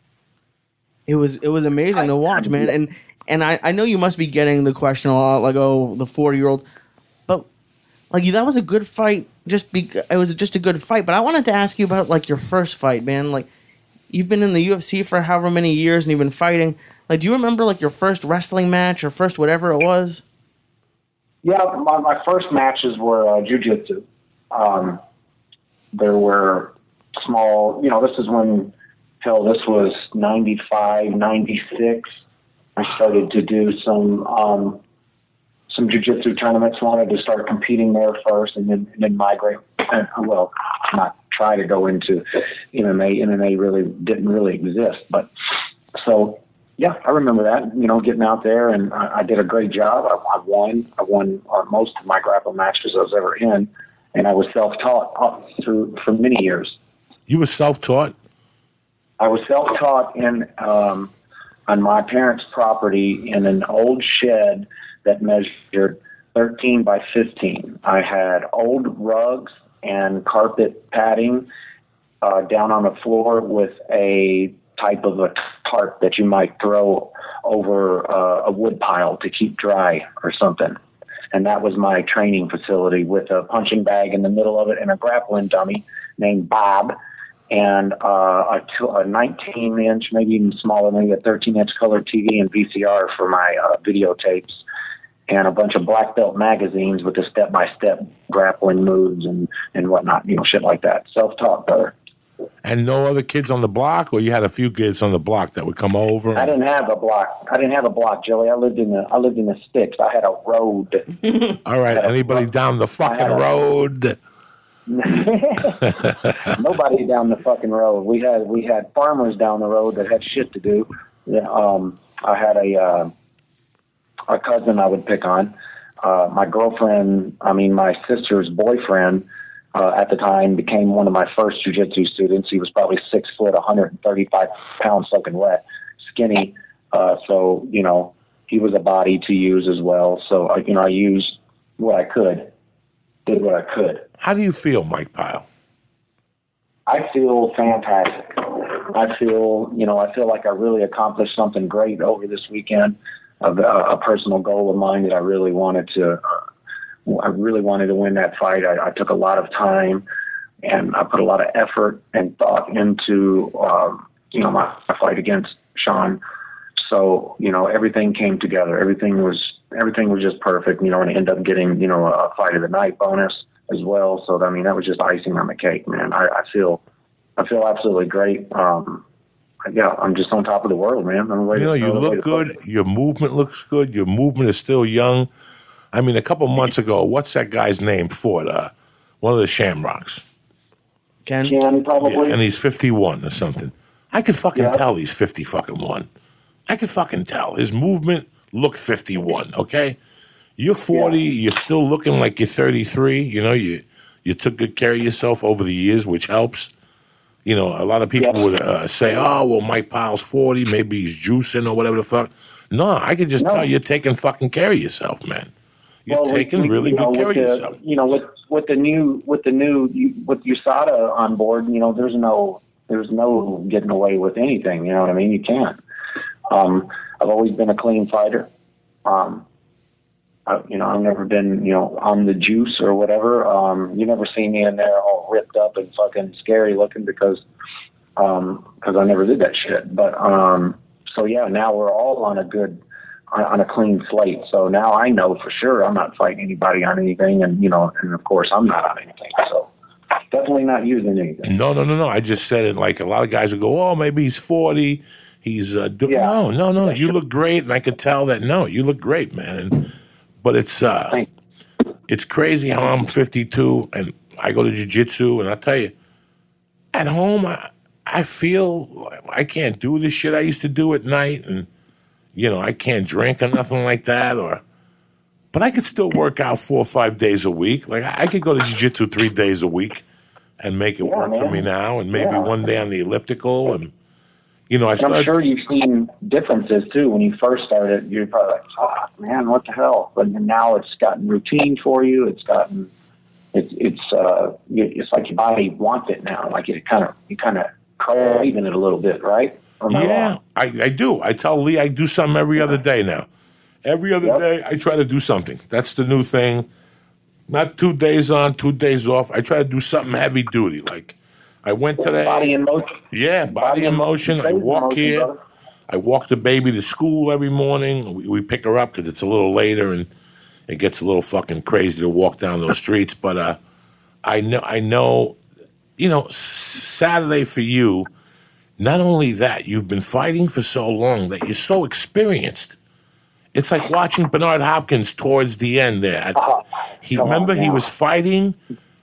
It was it was amazing to watch, man. And and I, I know you must be getting the question a lot, like, oh, the forty year old, but like that was a good fight. Just be it was just a good fight. But I wanted to ask you about like your first fight, man. Like you've been in the U F C for however many years and you've been fighting. Like, do you remember like your first wrestling match or first whatever it was? Yeah, my, my first matches were uh, jiu-jitsu. Um, there were small, you know, this is when, hell, this was ninety-five, ninety-six. I started to do some um, some jiu-jitsu tournaments, wanted to start competing there first and then, and then migrate. And, well, not try to go into M M A. M M A really didn't really exist. But so, yeah, I remember that, you know, getting out there, and I, I did a great job. I, I won. I won uh, most of my grappling matches I was ever in, and I was self-taught uh, through for many years. You were self-taught? I was self-taught in um, on my parents' property in an old shed that measured thirteen by fifteen. I had old rugs and carpet padding uh, down on the floor with a type of a tarp that you might throw over uh, a wood pile to keep dry or something. And that was my training facility with a punching bag in the middle of it and a grappling dummy named Bob and uh, a, t- a nineteen inch, maybe even smaller, maybe a thirteen inch color T V and V C R for my uh, videotapes, and a bunch of black belt magazines with the step-by-step grappling moves and, and whatnot, you know, shit like that. Self-taught, brother. And no other kids on the block, or you had a few kids on the block that would come over? I didn't have a block. I didn't have a block, Joey. I lived in the I lived in the sticks. I had a road. All right, anybody down the fucking a- road? Nobody down the fucking road. We had we had farmers down the road that had shit to do. Yeah, um, I had a uh, a cousin I would pick on. Uh, my girlfriend, I mean my sister's boyfriend, uh, at the time became one of my first jiu-jitsu students. He was probably six foot, one hundred thirty-five pounds, soaking wet, skinny. Uh, so you know he was a body to use as well. So uh, you know I used what I could, did what I could. How do you feel, Mike Pyle? I feel fantastic. I feel, you know, I feel like I really accomplished something great over this weekend. A, a personal goal of mine that I really wanted to, uh, I really wanted to win that fight. I, I took a lot of time and I put a lot of effort and thought into, um, you know, my, my fight against Sean. So, you know, everything came together. Everything was, everything was just perfect, you know, and I ended up getting, you know, a fight of the night bonus as well. So, I mean, that was just icing on the cake, man. I, I feel, I feel absolutely great. Um, Yeah, I'm just on top of the world, man. I'm ready you know, to, you look good. Your movement looks good. Your movement is still young. I mean, a couple months ago, what's that guy's name for the one of the Shamrocks? Ken? Ken, probably. Yeah, and he's fifty-one or something. I could fucking Yeah. tell he's fifty fucking one. I could fucking tell. His movement looked fifty-one, okay? You're forty, Yeah. you're still looking like you're thirty-three. You know, you you took good care of yourself over the years, which helps. You know, a lot of people Yeah. would uh, say, oh, well, Mike Pyle's forty, maybe he's juicing or whatever the fuck. No, I can just No. tell you're taking fucking care of yourself, man. You're Well, taking we- we- really you good know, care of with the, yourself. You know, with with the new with the new with U S A D A on board, you know, there's no there's no getting away with anything. You know what I mean? You can't. Um, I've always been a clean fighter. Um, I, you know, I've never been, you know, on the juice or whatever. Um, you never see me in there all ripped up and fucking scary looking because um, because I never did that shit. But um, so yeah, now we're all on a good. on a clean slate. So now I know for sure I'm not fighting anybody on anything. And, you know, and of course I'm not on anything. So definitely not using anything. No, no, no, no. I just said it like a lot of guys would go, oh, maybe he's forty. He's, uh, do-. Yeah. no, no, no. You look great. And I could tell that, no, you look great, man. And, but it's, uh, Thanks. it's crazy how I'm fifty-two and I go to jiu-jitsu. And I tell you, at home, I, I feel like I can't do the shit I used to do at night. And, you know, I can't drink or nothing like that, or, but I could still work out four or five days a week. Like I, I could go to jiu-jitsu three days a week and make it Yeah, work for man. me now, and maybe Yeah. one day on the elliptical, and you know, I And I'm started. sure you've seen differences too. When you first started, you're probably like, oh, man, what the hell? But now it's gotten routine for you. It's gotten, it's, it's, uh, it's like your body wants it now. Like it kind of, you kind of craving it a little bit, right? Or am I Yeah, wrong? I, I do. I tell Lee I do something every other day now. Every other Yep. day, I try to do something. That's the new thing. Not two days on, two days off. I try to do something heavy duty. Like I went today. Body in motion. Yeah, body in motion. I Body in walk motion, here. brother. I walk the baby to school every morning. We, we pick her up because it's a little later and it gets a little fucking crazy to walk down those streets. But uh, I know, I know, you know, S- Saturday for you. Not only that, you've been fighting for so long that you're so experienced. It's like watching Bernard Hopkins towards the end there. I- Oh, He come on remember he now. was fighting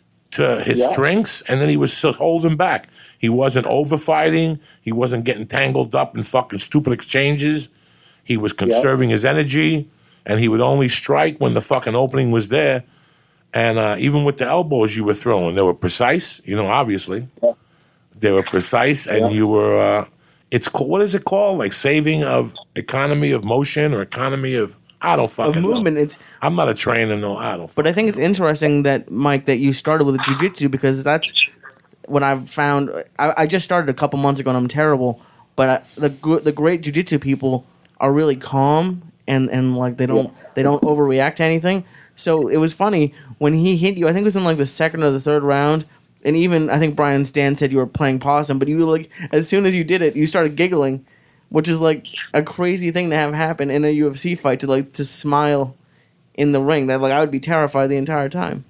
to his Yeah. strengths, and then he was so- holding back. He wasn't over fighting. He wasn't getting tangled up in fucking stupid exchanges. He was conserving his energy, and he would only strike when the fucking opening was there. And uh, even with the elbows you were throwing, they were precise. You know, obviously, Yeah. they were precise, and Yeah. you were. Uh, it's ca- what is it called? Like saving of economy of motion or economy of I don't Of fucking know. movement. It's I'm not a trainer, no. I don't. But I think it's interesting that, Mike, that you started with jiu-jitsu because that's what I've found. I, I just started a couple months ago and I'm terrible, but I, the good, the great jiu-jitsu people are really calm and, and like they don't they don't overreact to anything. So it was funny when he hit you. I think it was in like the second or the third round, and even I think Brian Stan said you were playing possum, but you like as soon as you did it, you started giggling, which is like a crazy thing to have happen in a U F C fight to like to smile in the ring. That like I would be terrified the entire time.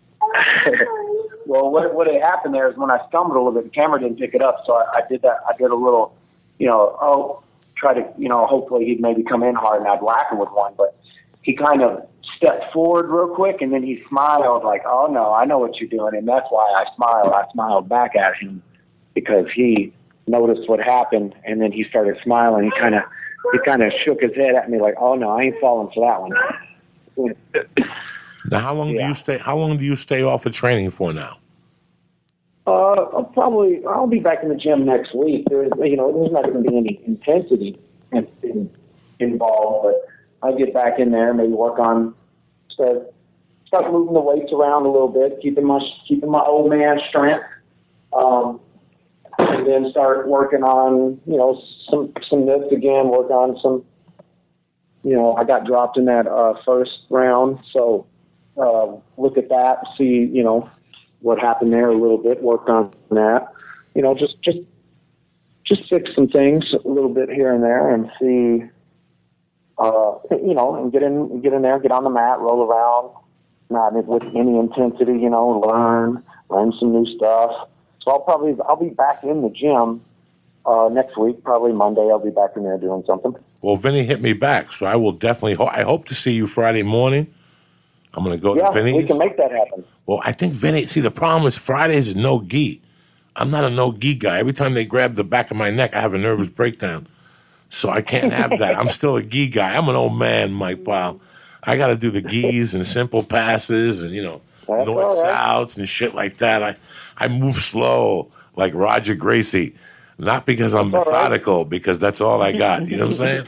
Well, what what had happened there is when I stumbled a little bit, the camera didn't pick it up, so I, I did that. I did a little, you know, oh, try to, you know, hopefully he'd maybe come in hard and I'd whack him with one, but he kind of stepped forward real quick and then he smiled like, oh no, I know what you're doing, and that's why I smiled. I smiled back at him because he noticed what happened, and then he started smiling. He kind of he kind of shook his head at me like, oh no, I ain't falling for that one. Now, how long do Yeah. you stay? How long do you stay off of training for now? Uh, I'll probably I'll be back in the gym next week. There's you know there's not going to be any intensity in, in, involved, but I'll get back in there, maybe work on start start moving the weights around a little bit, keeping my keeping my old man strength. Um, and then start working on, you know, some some mitts again. Work on some, you know, I got dropped in that uh, first round, so uh, look at that, see, you know, what happened there a little bit. Work on that, you know, just just just fix some things a little bit here and there, and see, uh, you know, and get in get in there, get on the mat, roll around, not with any intensity, you know, learn learn some new stuff. So I'll probably I'll be back in the gym uh, next week, probably Monday. I'll be back in there doing something. Well, Vinny hit me back, so I will definitely. Ho- I hope to see you Friday morning. I'm going to go yeah, to Vinny's. we can make that happen. Well, I think Vinny. See, the problem is Fridays is no gi. I'm not a no gi guy. Every time they grab the back of my neck, I have a nervous breakdown. So I can't have that. I'm still a gi guy. I'm an old man, Mike Powell. I got to do the gis and simple passes and you know That's north all right. souths and shit like that. I I move slow like Roger Gracie, not because I'm That's all right. methodical, because that's all I got. You know what I'm saying?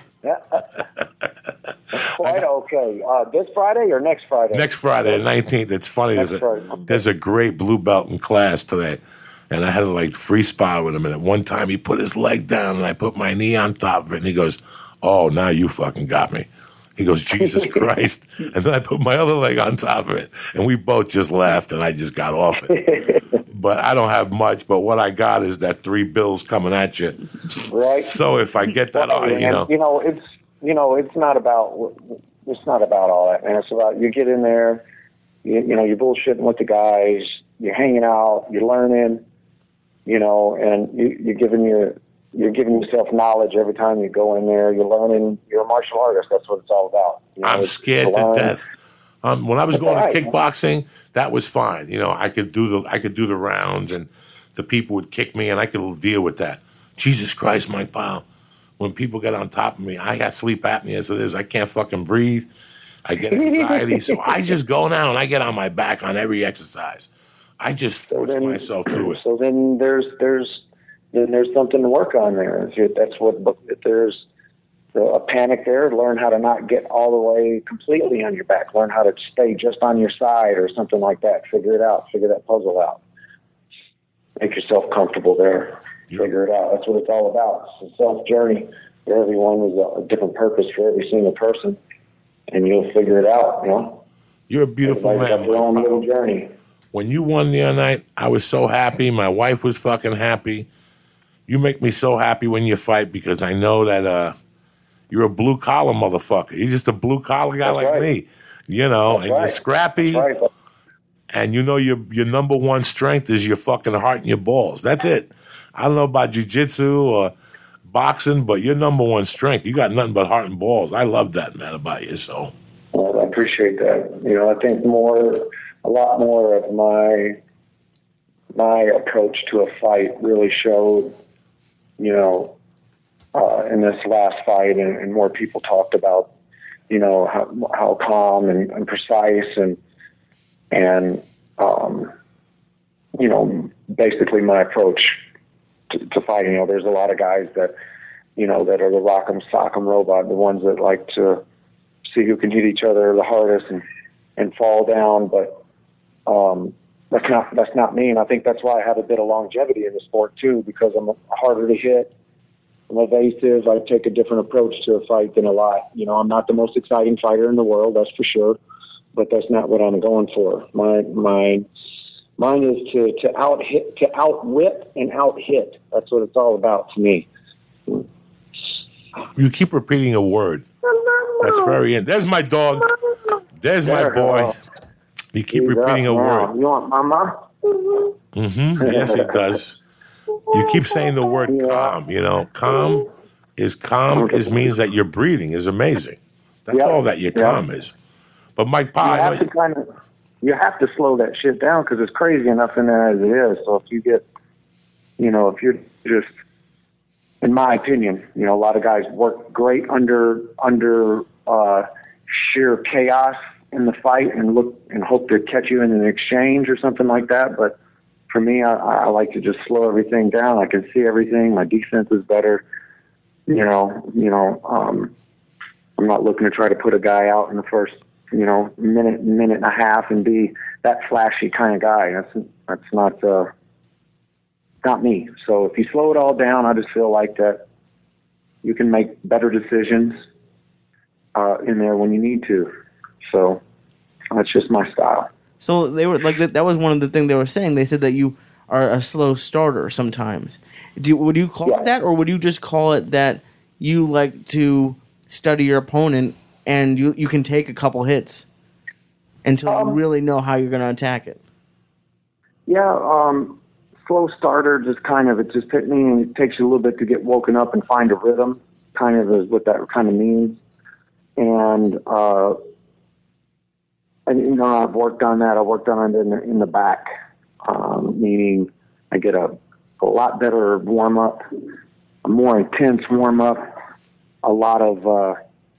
Quite okay. Uh, this Friday or next Friday? Next Friday, the nineteenth. It's funny. There's Next a, Friday. there's a great blue belt in class today. And I had to like free spar with him. And at one time he put his leg down and I put my knee on top of it. And he goes, oh, now you fucking got me. He goes, Jesus Christ. And then I put my other leg on top of it. And we both just laughed and I just got off it. But I don't have much. But what I got is that three bills coming at you. Right. So if I get that, Well, on, you know. You know, it's, you know, it's not about, it's not about all that, man. It's about, you get in there, you, you know, you're bullshitting with the guys, you're hanging out, you're learning, you know, and you, you're giving your, you're giving yourself knowledge every time you go in there. You're learning. You're a martial artist. That's what it's all about. You know, I'm it's scared to learn. death. Um, when I was That's going all to right, kickboxing, that was fine. You know, I could do the I could do the rounds, and the people would kick me, and I could deal with that. Jesus Christ, Mike Powell. When people get on top of me, I got sleep apnea as it is. I can't fucking breathe. I get anxiety, so I just go now and I get on my back on every exercise. I just So force then- myself through it. So then there's there's then there's something to work on there. If you, that's what if there's a panic there, learn how to not get all the way completely on your back. Learn how to stay just on your side or something like that. Figure it out. Figure that puzzle out. Make yourself comfortable there. Figure it out. That's what it's all about. It's a self journey for everyone. Is a different purpose for every single person, and you'll figure it out. You know, You're a beautiful everybody's man, got their own Mike little Powell. journey. When you won the other night, I was so happy. My wife was fucking happy. You make me so happy when you fight because I know that uh, you're a blue collar motherfucker. You're just a blue collar guy That's like right. me, you know, That's and you're right. scrappy. Right. And you know your your number one strength is your fucking heart and your balls. That's it. I don't know about jiu-jitsu or boxing, but your number one strength, you got nothing but heart and balls. I love that, man, about you. So Well, I appreciate that. You know, I think more, a lot more of my my approach to a fight really showed, you know, uh, in this last fight, and, and more people talked about, you know, how how calm and, and precise and and um, you know, basically my approach to, to fighting. You know, there's a lot of guys that, you know, that are the rock'em sock'em robot, the ones that like to see who can hit each other the hardest and, and fall down. But um, that's not that's not me, and I think that's why I have a bit of longevity in the sport too, because I'm harder to hit. I'm evasive. I take a different approach to a fight than a lot. You know, I'm not the most exciting fighter in the world, that's for sure, but that's not what I'm going for. My my mine is to to out hit, to outwit and out hit. That's what it's all about to me. you keep repeating a word. That's very in. There's my dog. There's my There, boy. uh, You keep He's repeating a up now. word. You want mama? Mm-hmm. Yes, he does. You keep saying the word Yeah. calm. You know, calm is calm is means that you're breathing is amazing. That's Yeah. all that your Yeah. calm is. But Mike Powell, You I know have to you, kind of, you have to slow that shit down because it's crazy enough in there as it is. So if you get, you know, if you're just, in my opinion, you know, a lot of guys work great under under uh, sheer chaos in the fight and look and hope to catch you in an exchange or something like that. But for me, I, I like to just slow everything down. I can see everything. My defense is better. You know, you know, um, I'm not looking to try to put a guy out in the first, you know, minute, minute and a half and be that flashy kind of guy. That's that's not uh, not me. So if you slow it all down, I just feel like that you can make better decisions uh, in there when you need to. So that's just my style. So they were like that. That was one of the things they were saying. They said that you are a slow starter sometimes. Do would you call Yeah. it that, or would you just call it that you like to study your opponent and you you can take a couple hits until Um, you really know how you're going to attack it? Yeah, um, slow starter just kind of, it just hit me, and it takes you a little bit to get woken up and find a rhythm, kind of is what that kind of means. And, uh, and you know, I've worked on that. I worked on it in the, in the back, um, meaning I get a, a lot better warm up, a more intense warm up, a lot of, uh,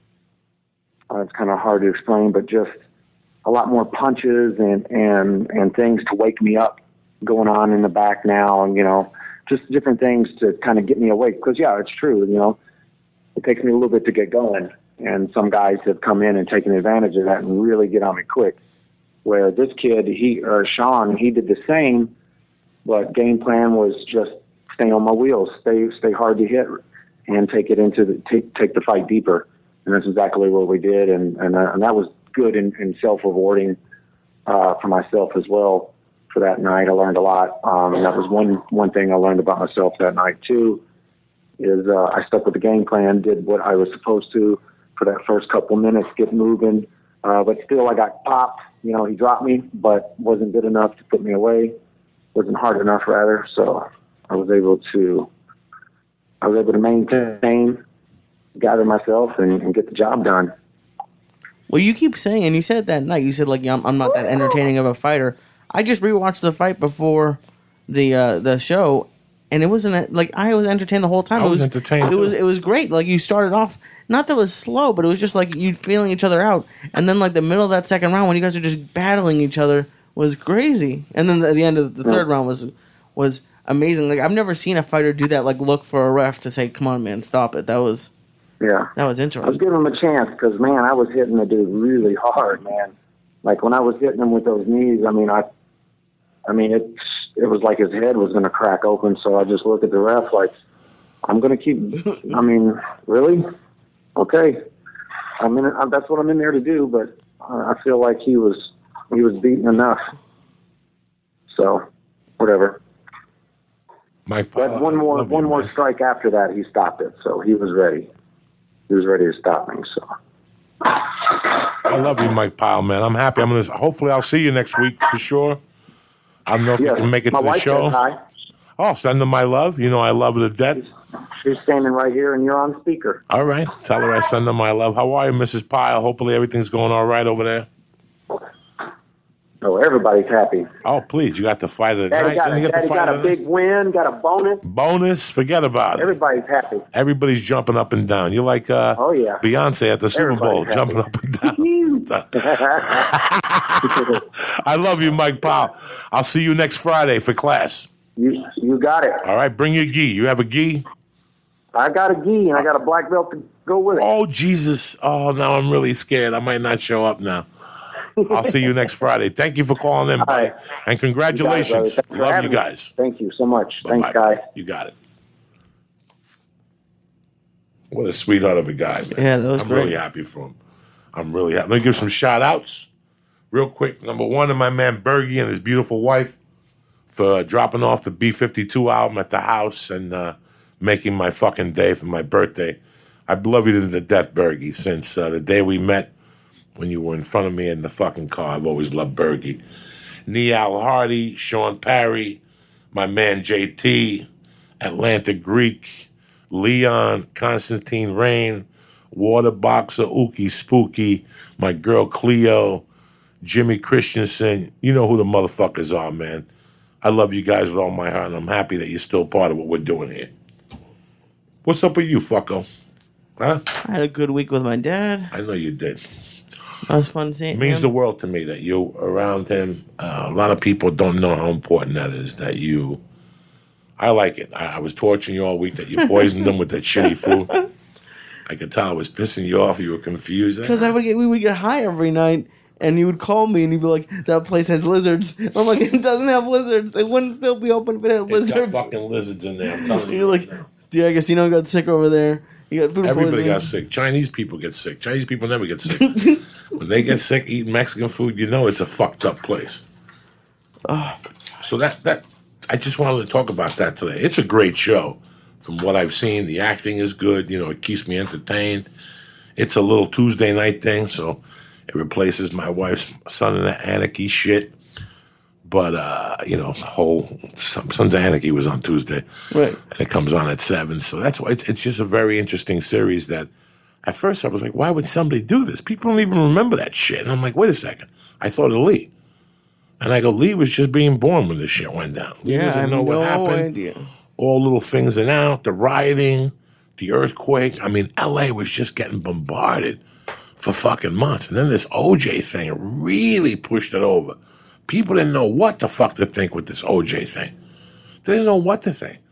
uh, it's kind of hard to explain, but just a lot more punches and, and, and things to wake me up going on in the back now. And, you know, just different things to kind of get me awake. Cause yeah, it's true. You know, it takes me a little bit to get going. And some guys have come in and taken advantage of that and really get on me quick. Where this kid, he, or Sean, he did the same, but game plan was just stay on my wheels, stay, stay hard to hit and take it into the, take, take the fight deeper. And that's exactly what we did. And, and, uh, and that was good and, and self-rewarding uh, for myself as well for that night. I learned a lot. Um, and that was one, one thing I learned about myself that night too, is uh, I stuck with the game plan, did what I was supposed to for that first couple minutes, get moving. Uh, but still I got popped. You know, he dropped me, but wasn't good enough to put me away. Wasn't hard enough, rather. So I was able to, I was able to maintain, gather myself, and, and get the job done. Well, you keep saying, and you said it that night, you said, like, I'm, I'm not that entertaining of a fighter. I just rewatched the fight before the uh, the show, and it wasn't, like, I was entertained the whole time. I it was was entertained, It was, too. it was great. Like, you started off, not that it was slow, but it was just like you feeling each other out. And then, like, the middle of that second round, when you guys are just battling each other, was crazy. And then the, the end of the third round was was amazing. Like, I've never seen a fighter do that, like, look for a ref to say, come on, man, stop it. That was... Yeah. That was I was interesting. giving him a chance because, man, I was hitting the dude really hard, man. Like, when I was hitting him with those knees, I mean, I I mean, it, it was like his head was going to crack open, so I just looked at the ref like, I'm going to keep, I mean, really? Okay. I mean, I, that's what I'm in there to do, but I feel like he was, he was beaten enough. So, whatever. Mike, But Paul, one I more, love one you, more man. strike after that, he stopped it, so he was ready. He was ready to stop me, so. I love you, Mike Pyle, man. I'm happy. I'm gonna. Hopefully, I'll see you next week for sure. I don't know if Yeah, you can make it my to the wife show. said hi. Oh, send her my love. You know I love her to death. She's standing right here, and you're on speaker. All right. Tell her I send her my love. How are you, Missus Pyle? Hopefully everything's going all right over there. Oh, everybody's happy. Oh, please. You got the fight of the Daddy night. got, Didn't a, you get Daddy the fight got of a the night? big win, got a bonus. Bonus? Forget about it. Everybody's happy. Everybody's jumping up and down. You're like uh, Oh, yeah. Beyonce at the Super Bowl, Everybody's jumping up and down. I love you, Mike Pyle. I'll see you next Friday for class. You you got it. All right, bring your gi. You have a gi? I got a gi, and I got a black belt to go with it. Oh, Jesus. Oh, now I'm really scared. I might not show up now. I'll see you next Friday. Thank you for calling in, All buddy. right. And congratulations. You got it, brother. Thanks for Love having you me. guys. Thank you so much. Thanks, Bye-bye. guys. You got it. What a sweetheart of a guy, man. Yeah, that was I'm great. really happy for him. I'm really happy. Let me give some shout outs real quick. Number one to my man Bergie and his beautiful wife for dropping off the B fifty-two album at the house and uh, making my fucking day for my birthday. I love you to death, Bergie, since uh, the day we met when you were in front of me in the fucking car. I've always loved Bergie. Niall Hardy, Sean Parry, my man J T, Atlanta Greek, Leon, Constantine Rain, Water Boxer, Ookie Spooky, my girl Cleo, Jimmy Christensen. You know who the motherfuckers are, man. I love you guys with all my heart, and I'm happy that you're still part of what we're doing here. What's up with you, fucko? Huh? I had a good week with my dad. I know you did. That was fun seeing It means him. the world to me that you're around him. Uh, a lot of people don't know how important that is, that you... I like it. I, I was torturing you all week that you poisoned them with that shitty food. I could tell I was pissing you off. You were confused. Because I would get, we would get high every night, and he would call me, and he'd be like, "That place has lizards." I'm like, "It doesn't have lizards. It wouldn't still be open if it had It's lizards." got fucking lizards in there. I'm telling you. You're like, "Yeah, I guess you know got sick over there. You got food Everybody poisoning." got sick. Chinese people get sick. Chinese people never get sick. When they get sick eating Mexican food, you know it's a fucked up place. Oh. So that that I just wanted to talk about that today. It's a great show. From what I've seen, the acting is good. You know, it keeps me entertained. It's a little Tuesday night thing, so it replaces my wife's Son of Anarchy shit. But, uh, you know, the whole Sons of Anarchy was on Tuesday. Right. And it comes on at seven. So that's why it's, it's just a very interesting series that at first I was like, why would somebody do this? People don't even remember that shit. And I'm like, wait a second. I thought of Lee. And I go, Lee was just being born when this shit went down. Lee Yeah, I doesn't have know what no happened. idea. All little things and out, the rioting, the earthquake. I mean, L A was just getting bombarded for fucking months. And then this O J thing really pushed it over. People didn't know what the fuck to think with this O J thing. They didn't know what to think.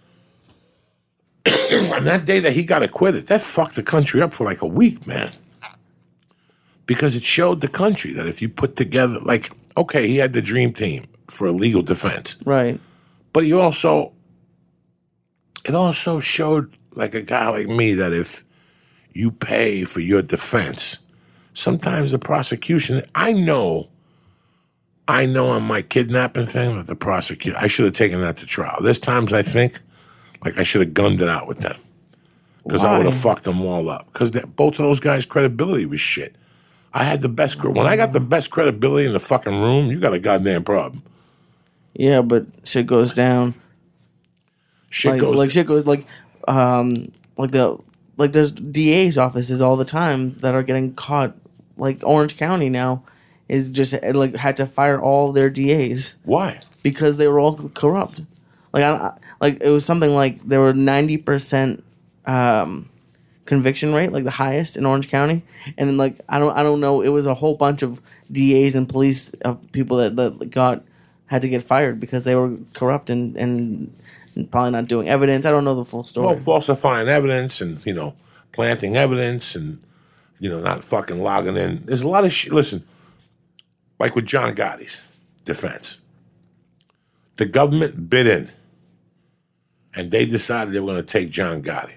And that day that he got acquitted, that fucked the country up for like a week, man. Because it showed the country that if you put together, like, okay, he had the dream team for a legal defense. Right. But he also, it also showed like a guy like me that if you pay for your defense, sometimes the prosecution, I know, I know on my kidnapping thing that the prosecutor, I should have taken that to trial. There's times I think like I should have gunned it out with them because I would have fucked them all up. Because both of those guys' credibility was shit. I had the best, when I got the best credibility in the fucking room, you got a goddamn problem. Yeah, but shit goes down. Shit like, goes like shit goes like um like the like there's D A's offices all the time that are getting caught. Like Orange County now is just like had to fire all their D A's. Why? Because they were all corrupt. Like I like it was something like there were ninety percent um conviction rate, like the highest in Orange County, and then like I don't I don't know, it was a whole bunch of D A's and police of people that, that got had to get fired because they were corrupt and, and probably not doing evidence. I don't know the full story. Well, falsifying evidence and, you know, planting evidence and, you know, not fucking logging in. There's a lot of shit. Listen, like with John Gotti's defense, the government bid in and they decided they were going to take John Gotti.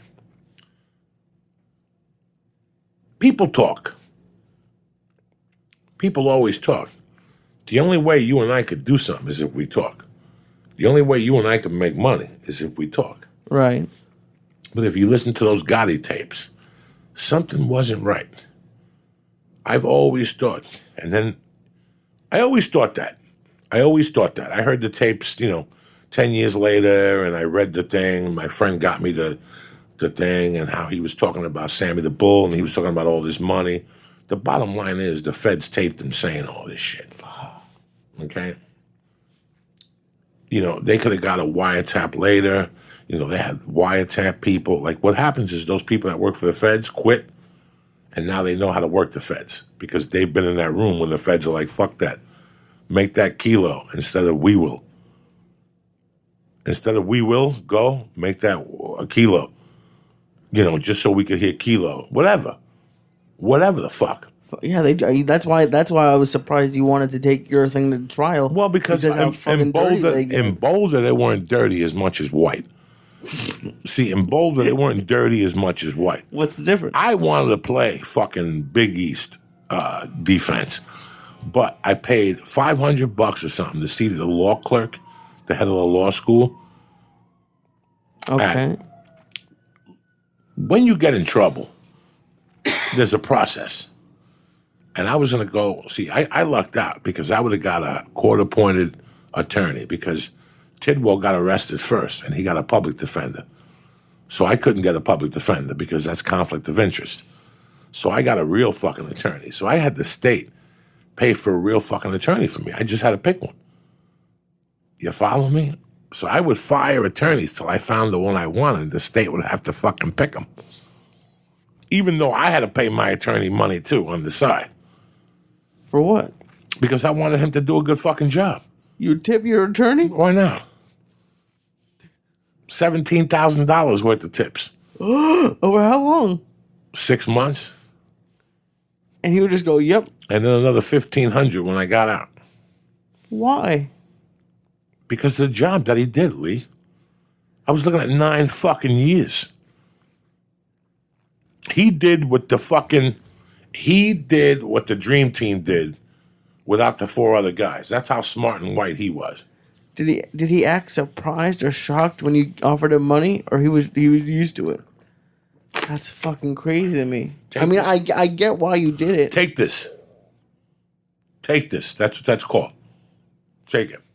People talk. People always talk. The only way you and I could do something is if we talk. The only way you and I can make money is if we talk. Right. But if you listen to those Gotti tapes, something wasn't right. I've always thought, and then I always thought that. I always thought that. I heard the tapes, you know, ten years later, and I read the thing. My friend got me the the thing and how he was talking about Sammy the Bull, and he was talking about all this money. The bottom line is the feds taped him saying all this shit. Okay? You know, they could have got a wiretap later. You know, they had wiretap people. Like, what happens is those people that work for the feds quit, and now they know how to work the feds because they've been in that room when the feds are like, fuck that. Make that kilo instead of we will. Instead of we will, go, make that a kilo. You know, just so we could hear kilo. Whatever. Whatever the fuck. Yeah, they. That's why. That's why I was surprised you wanted to take your thing to trial. Well, because, because how in, fucking in, dirty Boulder, they get. in Boulder, they weren't dirty as much as white. See, in Boulder, they weren't dirty as much as white. What's the difference? I wanted to play fucking Big East uh, defense, but I paid five hundred bucks or something to see the law clerk, the head of the law school. Okay. And when you get in trouble, there's a process. And I was going to go, see, I, I lucked out because I would have got a court-appointed attorney because Tidwell got arrested first and he got a public defender. So I couldn't get a public defender because that's conflict of interest. So I got a real fucking attorney. So I had the state pay for a real fucking attorney for me. I just had to pick one. You follow me? So I would fire attorneys till I found the one I wanted. The state would have to fucking pick them. Even though I had to pay my attorney money too on the side. For what? Because I wanted him to do a good fucking job. You tip your attorney? Why not? seventeen thousand dollars worth of tips. Over how long? Six months. And he would just go, yep. And then another fifteen hundred when I got out. Why? Because of the job that he did, Lee. I was looking at nine fucking years. He did what the fucking, he did what the Dream Team did without the four other guys. That's how smart and white he was. Did he did he act surprised or shocked when you offered him money, or he was he was used to it? That's fucking crazy to me. Take I mean, this. I, I get why you did it. Take this. Take this. That's what that's called. Take it.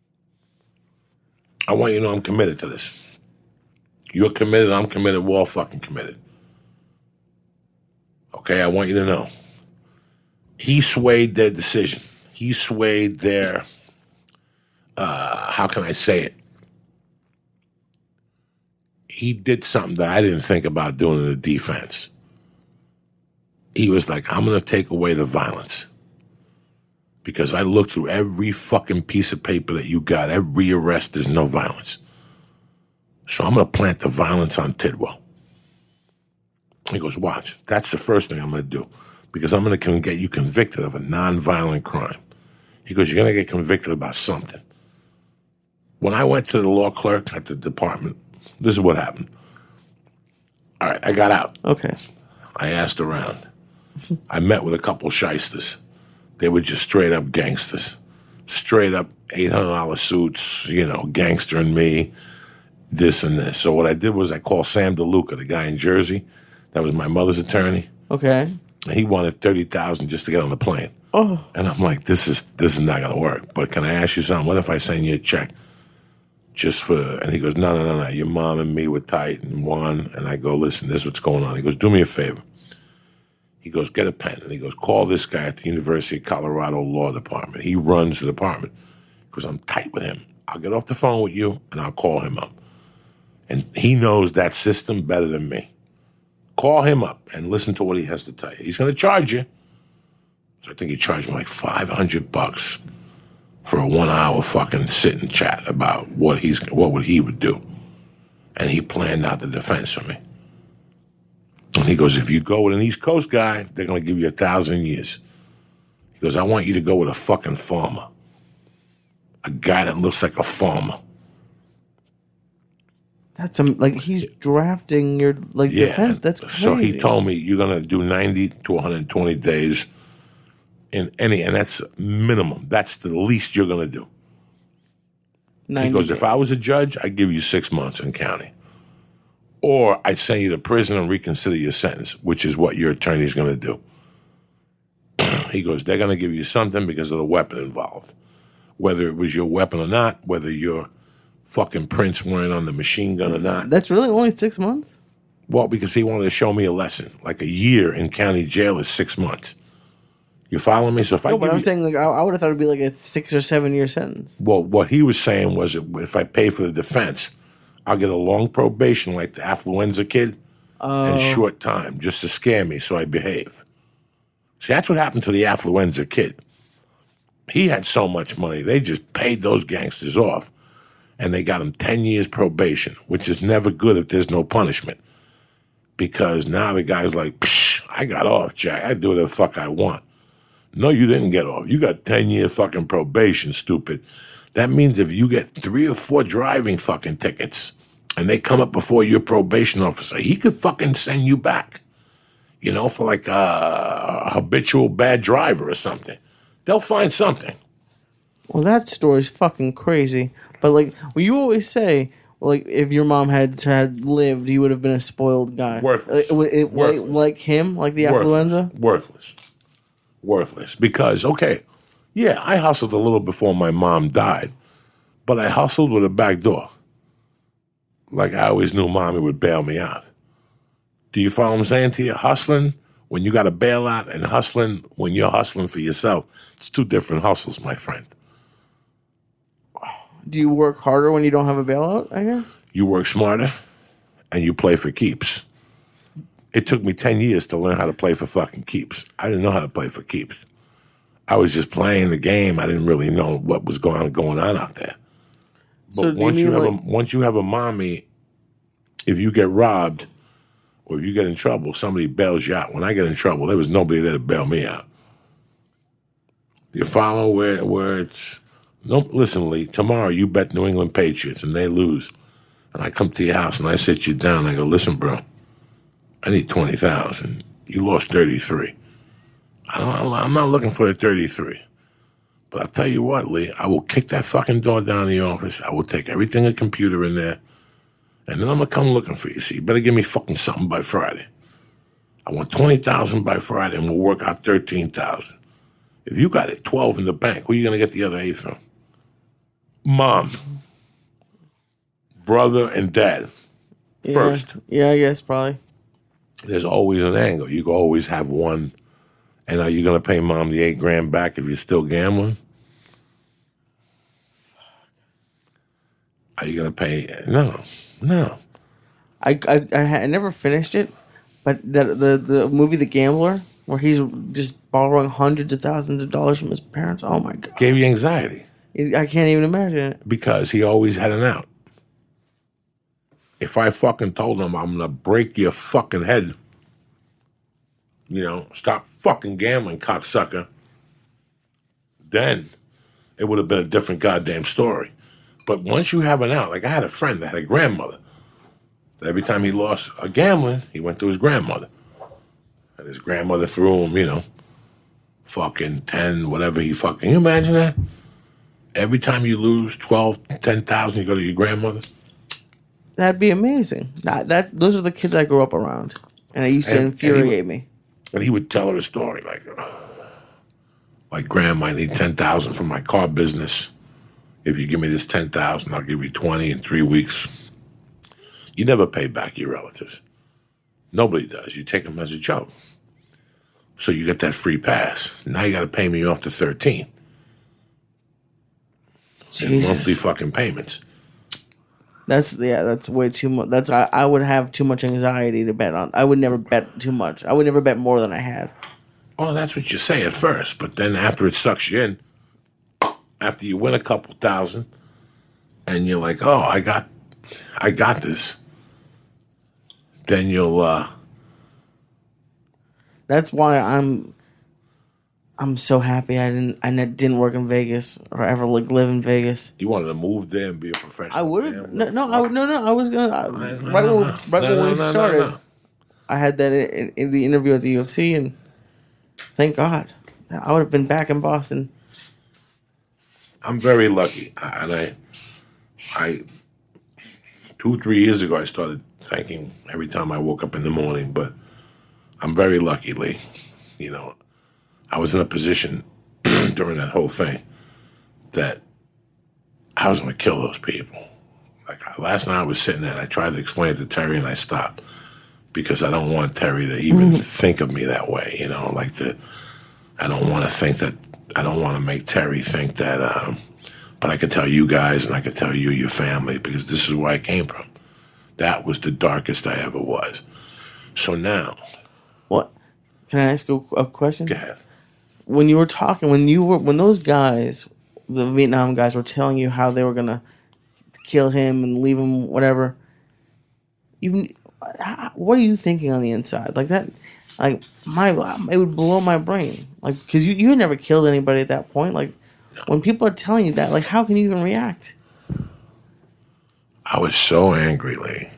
I want you to know I'm committed to this. You're committed, I'm committed, we're all fucking committed. Okay, I want you to know. He swayed their decision. He swayed their, uh, how can I say it? He did something that I didn't think about doing in the defense. He was like, I'm going to take away the violence. Because I looked through every fucking piece of paper that you got. Every arrest, there's no violence. So I'm going to plant the violence on Tidwell. He goes, watch. That's the first thing I'm going to do. Because I'm going to get you convicted of a nonviolent crime. He goes, you're going to get convicted about something. When I went to the law clerk at the department, this is what happened. All right, I got out. Okay. I asked around. I met with a couple shysters. They were just straight up gangsters. Straight up eight hundred dollars suits, you know, gangster and me, this and this. So what I did was I called Sam DeLuca, the guy in Jersey. That was my mother's attorney. Okay. And he wanted thirty thousand dollars just to get on the plane. Oh. And I'm like, this is this is not going to work. But can I ask you something? What if I send you a check just for, and he goes, no, no, no, no. Your mom and me were tight and won. And I go, listen, this is what's going on. He goes, do me a favor. He goes, get a pen. And he goes, call this guy at the University of Colorado Law Department. He runs the department. Because I'm tight with him. I'll get off the phone with you, and I'll call him up. And he knows that system better than me. Call him up and listen to what he has to tell you. He's going to charge you. So I think he charged me like five hundred bucks for a one-hour fucking sit and chat about what he's what would he would do. And he planned out the defense for me. And he goes, if you go with an East Coast guy, they're going to give you a thousand years. He goes, I want you to go with a fucking farmer. A guy that looks like a farmer. That's um, like he's drafting your like Yeah. defense. That's crazy. So he told me you're going to do ninety to one hundred twenty days in any, and that's minimum. That's the least you're going to do. He goes, if I was a judge, I'd give you six months in county. Or I'd send you to prison and reconsider your sentence, which is what your attorney's going to do. He goes, they're going to give you something because of the weapon involved. Whether it was your weapon or not, whether your fucking prints weren't on the machine gun or not. That's really only six months? Well, because he wanted to show me a lesson. Like a year in county jail is six months. You follow me? So if I No, give but I'm you, saying like I, I would have thought it'd be like a six or seven year sentence. well, what he was saying was that if I pay for the defense, I'll get a long probation like the affluenza kid Oh. and short time just to scare me so I behave. See, that's what happened to the affluenza kid. He had so much money, they just paid those gangsters off, and they got him ten years probation, which is never good if there's no punishment. Because now the guy's like, psh, I got off, Jack. I do whatever the fuck I want. No, you didn't get off. You got ten-year fucking probation, stupid. That means if you get three or four driving fucking tickets and they come up before your probation officer, he could fucking send you back, you know, for like a habitual bad driver or something. They'll find something. Well, that story's fucking crazy. But like, well, you always say, like, if your mom had had lived, you would have been a spoiled guy. Worthless. Like, it- Worthless. like, like him, like the Worthless. affluenza. Worthless. Worthless. Because, okay, yeah, I hustled a little before my mom died, but I hustled with a back door. Like I always knew mommy would bail me out. Do you follow what I'm saying to you? Hustling when you got a bailout and hustling when you're hustling for yourself. It's two different hustles, my friend. Do you work harder when you don't have a bailout, I guess? You work smarter and you play for keeps. It took me ten years to learn how to play for fucking keeps. I didn't know how to play for keeps. I was just playing the game. I didn't really know what was going on, going on out there. But So do you once you, mean have like- a once you have a mommy, if you get robbed or if you get in trouble, somebody bails you out. When I get in trouble, there was nobody there to bail me out. You follow where where it's no. Listen, Lee. Tomorrow you bet New England Patriots and they lose, and I come to your house and I sit you down. And I go, listen, bro. I need twenty thousand. You lost thirty three. I don't, I'm not looking for the thirty three. But I'll tell you what, Lee. I will kick that fucking door down the office. I will take everything a computer in there. And then I'm going to come looking for you. So you better give me fucking something by Friday. I want twenty thousand by Friday, and we'll work out thirteen thousand. If you got it, twelve in the bank, where are you going to get the other eight from? Mom, brother, and dad. First. Yeah, yeah I guess probably. There's always an angle. You can always have one. And are you going to pay mom the eight grand back if you're still gambling? Are you going to pay? No, no. I, I, I, I never finished it, but the, the the movie The Gambler, where he's just borrowing hundreds of thousands of dollars from his parents. Oh my God. Gave you anxiety. I can't even imagine it. Because he always had an out. If I fucking told him I'm going to break your fucking head, you know, stop fucking gambling, cocksucker, then it would have been a different goddamn story. But once you have an out, like I had a friend that had a grandmother. Every time he lost a gambling, he went to his grandmother. And his grandmother threw him, you know, fucking ten, whatever he fucking... Can you imagine that? Every time you lose twelve, ten thousand, you go to your grandmother? That'd be amazing. That, that Those are the kids I grew up around. And it used to And- infuriate and he would- me. And he would tell her a story like, like, Grandma, I need ten thousand for my car business. If you give me this ten thousand, I'll give you twenty in three weeks. You never pay back your relatives. Nobody does. You take them as a joke. So you get that free pass. Now you got to pay me off to thirteen. In monthly fucking payments. That's yeah. That's way too much. That's I, I would have too much anxiety to bet on. I would never bet too much. I would never bet more than I had. Oh, that's what you say at first, but then after it sucks you in, after you win a couple thousand, and you're like, "Oh, I got, I got this," then you'll. uh That's why I'm. I'm so happy I didn't. I ne- didn't work in Vegas or ever like live in Vegas. You wanted to move there and be a professional. I would have. gambler? No, no, I, no, no. I was gonna. I, No, no, right no, when, no. right No, when no, we no, no, started, no. I had that in, in the interview at the U F C, and thank God, I would have been back in Boston. I'm very lucky, I- and I, I, two three years ago, I started thinking every time I woke up in the morning. But I'm very lucky, Lee. You know, I was in a position during that whole thing that I was going to kill those people. Like last night, I was sitting there and I tried to explain it to Terry, and I stopped because I don't want Terry to even think of me that way. You know, like the I don't want to think that. I don't want to make Terry think that. Um, but I could tell you guys, and I could tell you, your family, because this is where I came from. That was the darkest I ever was. So now, What? Can I ask you a question? go ahead. When you were talking, when you were, when those guys, the Vietnam guys, were telling you how they were gonna kill him and leave him, whatever. Even, what are you thinking on the inside? Like that, like my, it would blow my brain. Like, because you you had never killed anybody at that point. Like, when people are telling you that, like, how can you even react? I was so angry, Lee.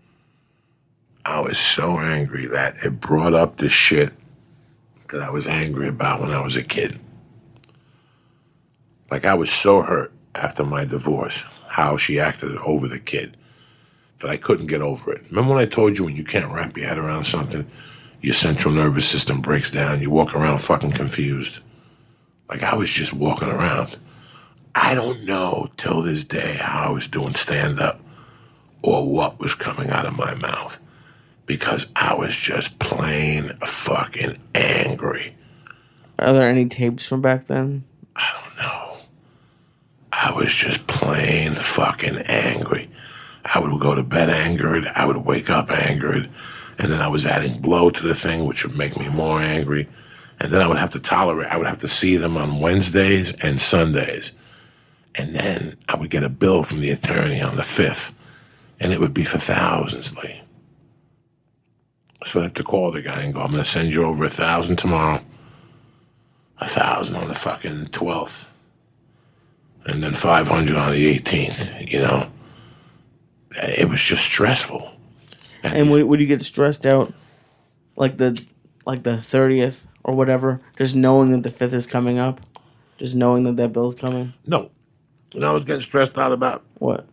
I was so angry that it brought up the shit that I was angry about when I was a kid. Like, I was so hurt after my divorce, how she acted over the kid, that I couldn't get over it. Remember when I told you when you can't wrap your head around something, your central nervous system breaks down, you walk around fucking confused? Like, I was just walking around. I don't know till this day how I was doing stand-up or what was coming out of my mouth, because I was just plain fucking angry. Are there any tapes from back then? I don't know. I was just plain fucking angry. I would go to bed angered. I would wake up angered. And then I was adding blow to the thing, which would make me more angry. And then I would have to tolerate, I would have to see them on Wednesdays and Sundays. And then I would get a bill from the attorney on the fifth. And it would be for thousands, Lee. So I have to call the guy and go, I'm going to send you over a thousand tomorrow, a thousand on the fucking twelfth, and then five hundred on the eighteenth, you know? It was just stressful. And, and would, would you get stressed out like the like the thirtieth or whatever, just knowing that the fifth is coming up? Just knowing that that bill's coming? No. You know I was getting stressed out about? What?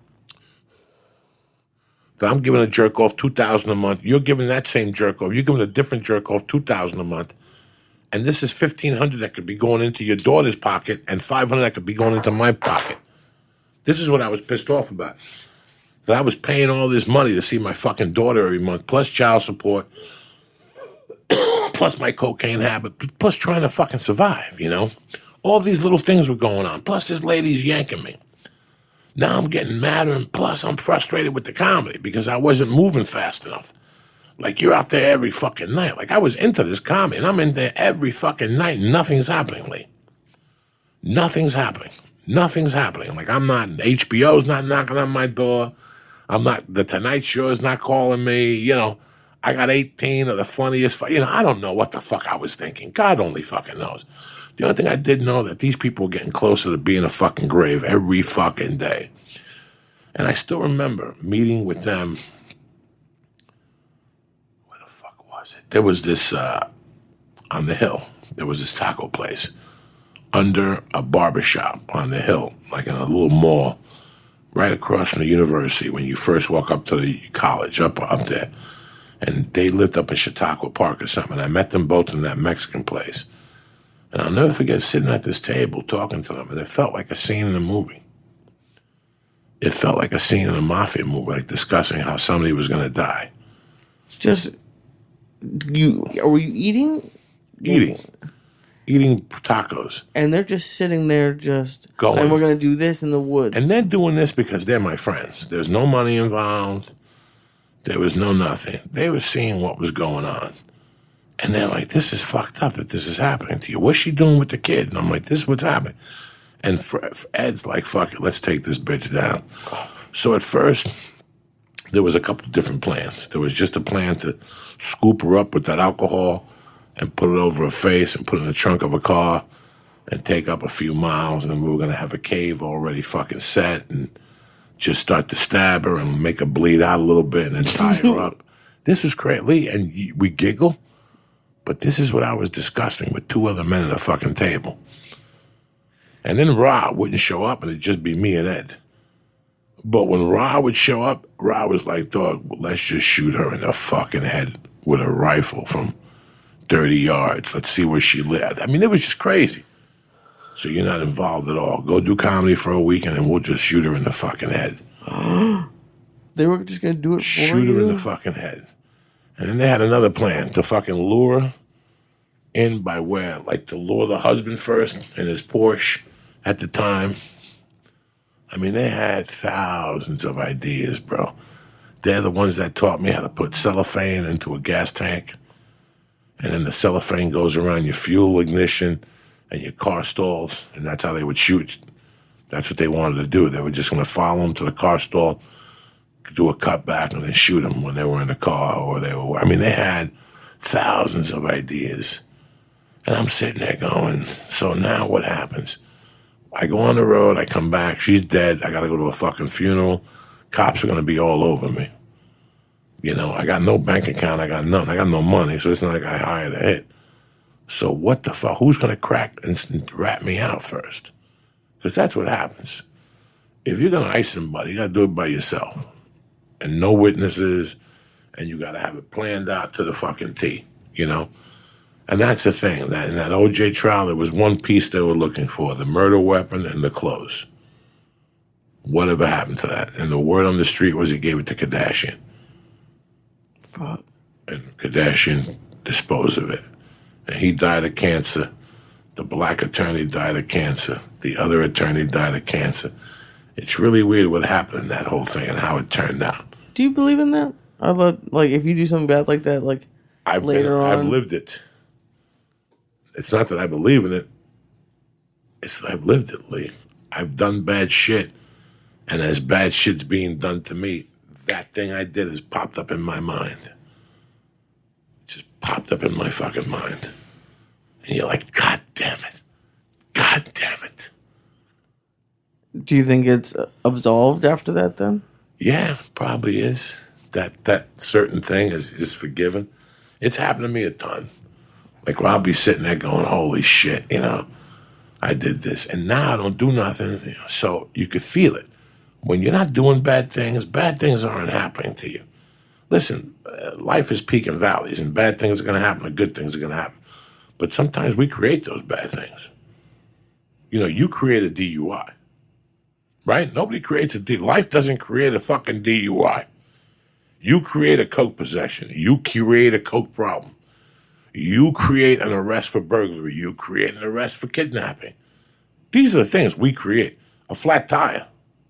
That I'm giving a jerk off two thousand dollars a month. You're giving that same jerk off. You're giving a different jerk off two thousand dollars a month. And this is fifteen hundred dollars that could be going into your daughter's pocket and five hundred dollars that could be going into my pocket. This is what I was pissed off about. That I was paying all this money to see my fucking daughter every month, plus child support, plus my cocaine habit, plus trying to fucking survive, you know? All these little things were going on. Plus this lady's yanking me. Now I'm getting madder, and plus I'm frustrated with the comedy because I wasn't moving fast enough. Like, you're out there every fucking night. Like, I was into this comedy, and I'm in there every fucking night, and nothing's happening, Lee. Nothing's happening. Nothing's happening. Like, I'm not, H B O's not knocking on my door. I'm not, The Tonight Show is not calling me. You know, I got eighteen of the funniest, you know, I don't know what the fuck I was thinking. God only fucking knows. The only thing I did know that these people were getting closer to being a fucking grave every fucking day. And I still remember meeting with them. Where the fuck was it? There was this, uh, on the hill, there was this taco place under a barbershop on the hill, like in a little mall, right across from the university when you first walk up to the college, up up there. And they lived up in Chautauqua Park or something. I met them both in that Mexican place. And I'll never forget sitting at this table talking to them, and it felt like a scene in a movie. It felt like a scene in a mafia movie, like discussing how somebody was going to die. Just, you, are you eating? Eating. Eating tacos. And they're just sitting there just going. And we're going to do this in the woods. And they're doing this because they're my friends. There's no money involved. There was no nothing. They were seeing what was going on. And they're like, this is fucked up that this is happening to you. What's she doing with the kid? And I'm like, this is what's happening. And for, for Ed's like, fuck it, let's take this bitch down. So at first, there was a couple of different plans. There was just a plan to scoop her up with that alcohol and put it over her face and put it in the trunk of a car and take up a few miles. And then we were going to have a cave already fucking set and just start to stab her and make her bleed out a little bit and then tie her up. This was crazy. And we giggle. But this is what I was discussing with two other men at a fucking table. And then Ra wouldn't show up, and it'd just be me and Ed. But when Ra would show up, Ra was like, dog, let's just shoot her in the fucking head with a rifle from thirty yards. Let's see where she lived. I mean, it was just crazy. So you're not involved at all. Go do comedy for a weekend, and we'll just shoot her in the fucking head. They were just going to do it for shoot you? Shoot her in the fucking head. And then they had another plan to fucking lure her in by where? Like to lure the husband first in his Porsche at the time. I mean, they had thousands of ideas, bro. They're the ones that taught me how to put cellophane into a gas tank. And then the cellophane goes around your fuel ignition and your car stalls. And that's how they would shoot. That's what they wanted to do. They were just going to follow them to the car stall, do a cutback, and then shoot them when they were in the car or they were. I mean, they had thousands of ideas. And I'm sitting there going, so now what happens? I go on the road, I come back, she's dead, I got to go to a fucking funeral. Cops are going to be all over me. You know, I got no bank account, I got nothing, I got no money, so it's not like I hired a hit. So what the fuck? Who's going to crack and rat me out first? Because that's what happens. If you're going to ice somebody, you got to do it by yourself. And no witnesses, and you got to have it planned out to the fucking T, you know? And that's the thing. That in that O J trial, there was one piece they were looking for, the murder weapon and the clothes. Whatever happened to that? And the word on the street was he gave it to Kardashian. Fuck. And Kardashian disposed of it. And he died of cancer. The black attorney died of cancer. The other attorney died of cancer. It's really weird what happened in that whole thing and how it turned out. Do you believe in that? I love, like, if you do something bad like that, like, I've later been, on. I've lived it. It's not that I believe in it. It's that I've lived it, Lee. I've done bad shit. And as bad shit's being done to me, that thing I did has popped up in my mind. popped up in my fucking mind. And you're like, God damn it. God damn it. Do you think it's absolved after that then? Yeah, probably is. That that certain thing is, is forgiven. It's happened to me a ton. Like, well, I'll be sitting there going, holy shit, you know, I did this. And now I don't do nothing. You know, so you could feel it. When you're not doing bad things, bad things aren't happening to you. Listen, uh, life is peak and valleys, and bad things are going to happen and good things are going to happen. But sometimes we create those bad things. You know, you create a D U I, right? Nobody creates a D U I. Life doesn't create a fucking D U I. You create a coke possession. You create a coke problem. You create an arrest for burglary. You create an arrest for kidnapping. These are the things we create. A flat tire.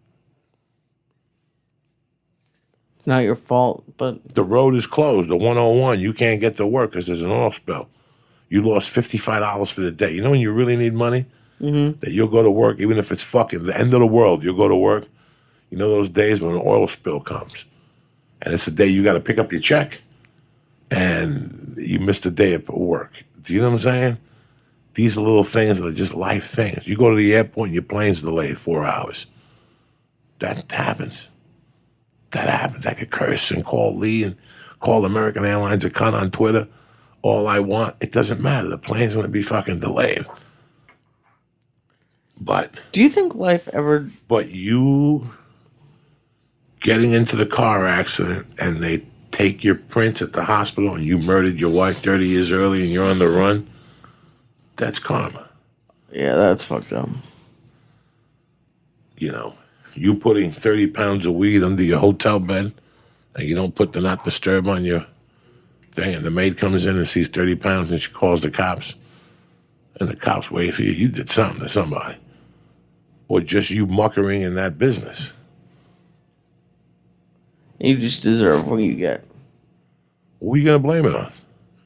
It's not your fault, but... The road is closed. The one oh one, you can't get to work because there's an oil spill. You lost fifty-five dollars for the day. You know when you really need money? Mm-hmm. That you'll go to work, even if it's fucking the end of the world, you'll go to work. You know those days when an oil spill comes. And it's the day you got to pick up your check. And you missed a day at work. Do you know what I'm saying? These are little things that are just life things. You go to the airport and your plane's delayed four hours. That happens. That happens. I could curse and call Lee and call American Airlines a cunt on Twitter. All I want. It doesn't matter. The plane's going to be fucking delayed. But... Do you think life ever... But you getting into the car accident and they take your prints at the hospital and you murdered your wife thirty years early and you're on the run, that's karma. Yeah, that's fucked up. You know, you putting thirty pounds of weed under your hotel bed and you don't put the not disturb on your thing, and the maid comes in and sees thirty pounds and she calls the cops, and the cops wait for you. You did something to somebody. Or just you muckering in that business. You just deserve what you get. What are you going to blame it on?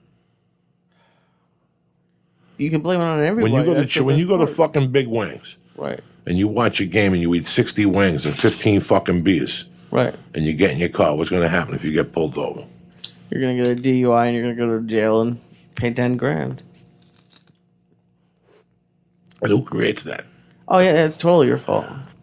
You can blame it on everybody. When you go to when you go to fucking Big Wings, right, and you watch a game and you eat sixty wings and fifteen fucking beers, right, and you get in your car, what's going to happen if you get pulled over? You're going to get a D U I and you're going to go to jail and pay ten grand. And who creates that? Oh yeah, it's totally your fault.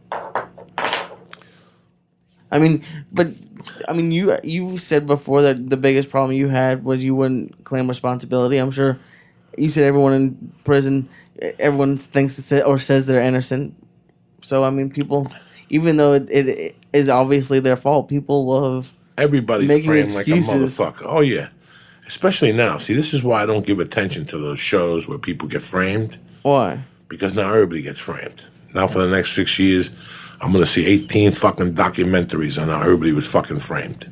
I mean, but I mean, you you said before that the biggest problem you had was you wouldn't claim responsibility. I'm sure you said everyone in prison, everyone thinks or says they're innocent. So I mean, people, even though it, it is obviously their fault, people love everybody's making framed excuses. like a motherfucker. Oh yeah, especially now. See, this is why I don't give attention to those shows where people get framed. Why? Because now everybody gets framed. Now for the next six years, I'm going to see eighteen fucking documentaries on how everybody was fucking framed.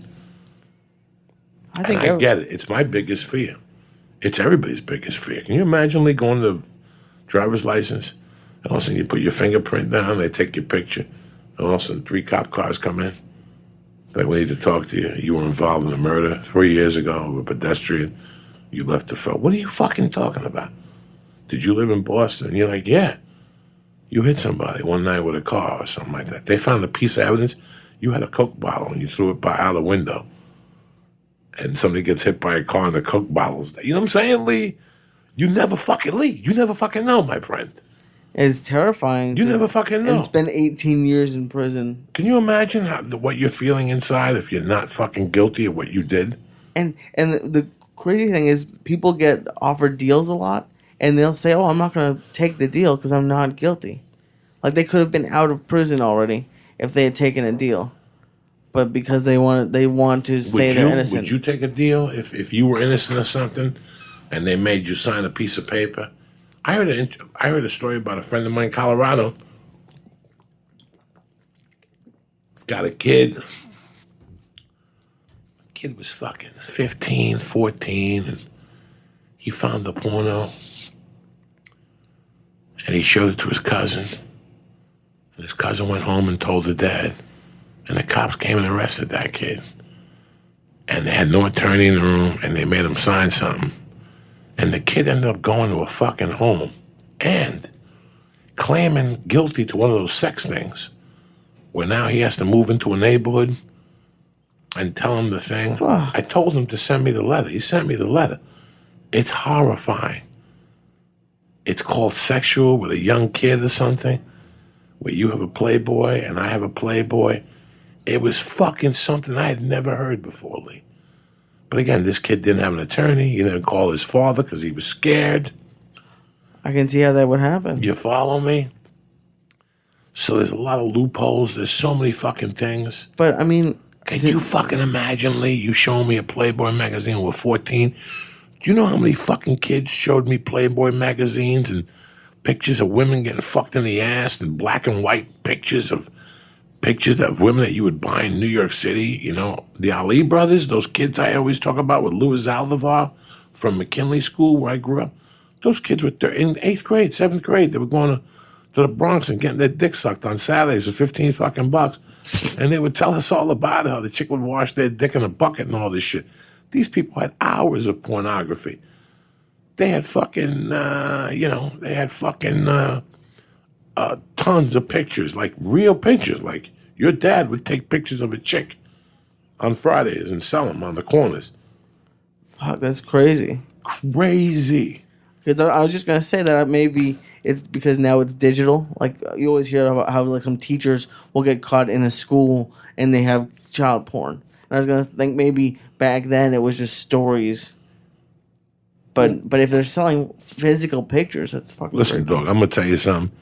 I think and I every- get it. It's my biggest fear. It's everybody's biggest fear. Can you imagine Lee going to driver's license, and all of a sudden you put your fingerprint down, they take your picture, and all of a sudden three cop cars come in. Like, we need to talk to you. You were involved in a murder three years ago, a pedestrian. You left the film. What are you fucking talking about? Did you live in Boston? And you're like, yeah. You hit somebody one night with a car or something like that. They found a piece of evidence. You had a Coke bottle and you threw it by out the window. And somebody gets hit by a car and the Coke bottle's there. You know what I'm saying, Lee? You never fucking, Lee, you never fucking know, my friend. It's terrifying. You to, never fucking know. And it's been eighteen years in prison. Can you imagine how, what you're feeling inside if you're not fucking guilty of what you did? And and the, the crazy thing is people get offered deals a lot. And they'll say, oh, I'm not going to take the deal because I'm not guilty. Like, they could have been out of prison already if they had taken a deal. But because they want they want to say would they're you, innocent. Would you take a deal if, if you were innocent of something and they made you sign a piece of paper? I heard a, I heard a story about a friend of mine in Colorado. He's got a kid. The kid was fucking fifteen, fourteen. And he found the porno. And he showed it to his cousin. And his cousin went home and told the dad. And the cops came and arrested that kid. And they had no attorney in the room, and they made him sign something. And the kid ended up going to a fucking home and claiming guilty to one of those sex things, where now he has to move into a neighborhood and tell him the thing. I told him to send me the letter. He sent me the letter. It's horrifying. It's called Sexual with a Young Kid or something, where you have a Playboy and I have a Playboy. It was fucking something I had never heard before, Lee. But again, this kid didn't have an attorney. He didn't call his father because he was scared. I can see how that would happen. You follow me? So there's a lot of loopholes. There's so many fucking things. But, I mean... Can you fucking imagine, Lee, you showing me a Playboy magazine when we're fourteen? Do you know how many fucking kids showed me Playboy magazines and pictures of women getting fucked in the ass and black and white pictures of pictures of women that you would buy in New York City? You know, the Ali brothers, those kids I always talk about with Louis Aldivar from McKinley School where I grew up. Those kids were th- in eighth grade, seventh grade. They were going to, to the Bronx and getting their dick sucked on Saturdays for fifteen fucking bucks. And they would tell us all about how the chick would wash their dick in a bucket and all this shit. These people had hours of pornography. They had fucking, uh, you know, they had fucking uh, uh, tons of pictures, like real pictures. Like your dad would take pictures of a chick on Fridays and sell them on the corners. Fuck, that's crazy. Crazy. Because I was just going to say that maybe it's because now it's digital. Like, you always hear about how, like, some teachers will get caught in a school and they have child porn. And I was going to think maybe back then it was just stories. But but if they're selling physical pictures, that's fucking Listen, crazy. dog, I'm going to tell you something.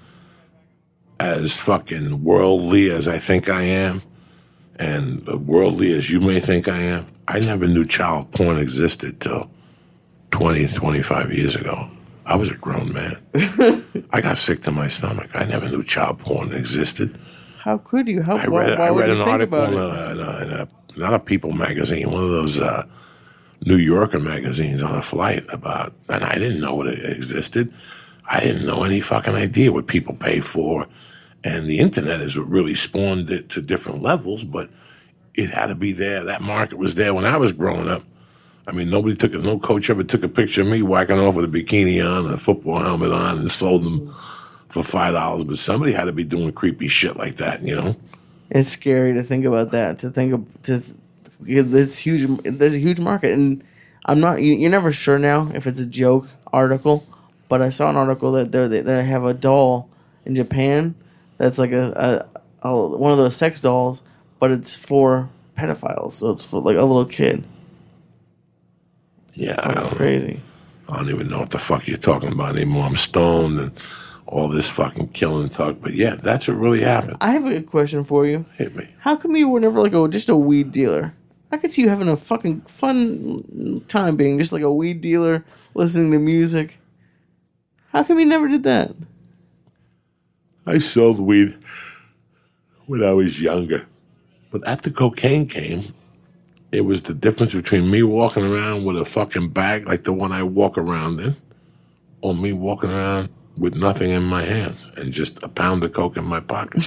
As fucking worldly as I think I am, and worldly as you may think I am, I never knew child porn existed till twenty, twenty-five years ago. I was a grown man. I got sick to my stomach. I never knew child porn existed. How could you? How I why, read, why I would read you an think article in about a, it? in, a, in a, not a People magazine, one of those uh, New Yorker magazines on a flight about, and I didn't know what it existed. I didn't know any fucking idea what people pay for. And the internet is what really spawned it to different levels, but it had to be there. That market was there when I was growing up. I mean, nobody took it, no coach ever took a picture of me whacking off with a bikini on and a football helmet on and sold them for five dollars. But somebody had to be doing creepy shit like that, you know? It's scary to think about that. To think of to it's huge. There's a huge market, and I'm not. You, you're never sure now if it's a joke article. But I saw an article that they they have a doll in Japan that's like a, a, a one of those sex dolls, but it's for pedophiles. So it's for like a little kid. Yeah, I don't, Crazy. I don't even know what the fuck you're talking about anymore. I'm stoned and all this fucking killing talk. But yeah, that's what really happened. I have a good question for you. Hit me. How come you were never like a just a weed dealer? I could see you having a fucking fun time being just like a weed dealer, listening to music. How come you never did that? I sold weed when I was younger. But after cocaine came, it was the difference between me walking around with a fucking bag like the one I walk around in, or me walking around with nothing in my hands and just a pound of coke in my pocket.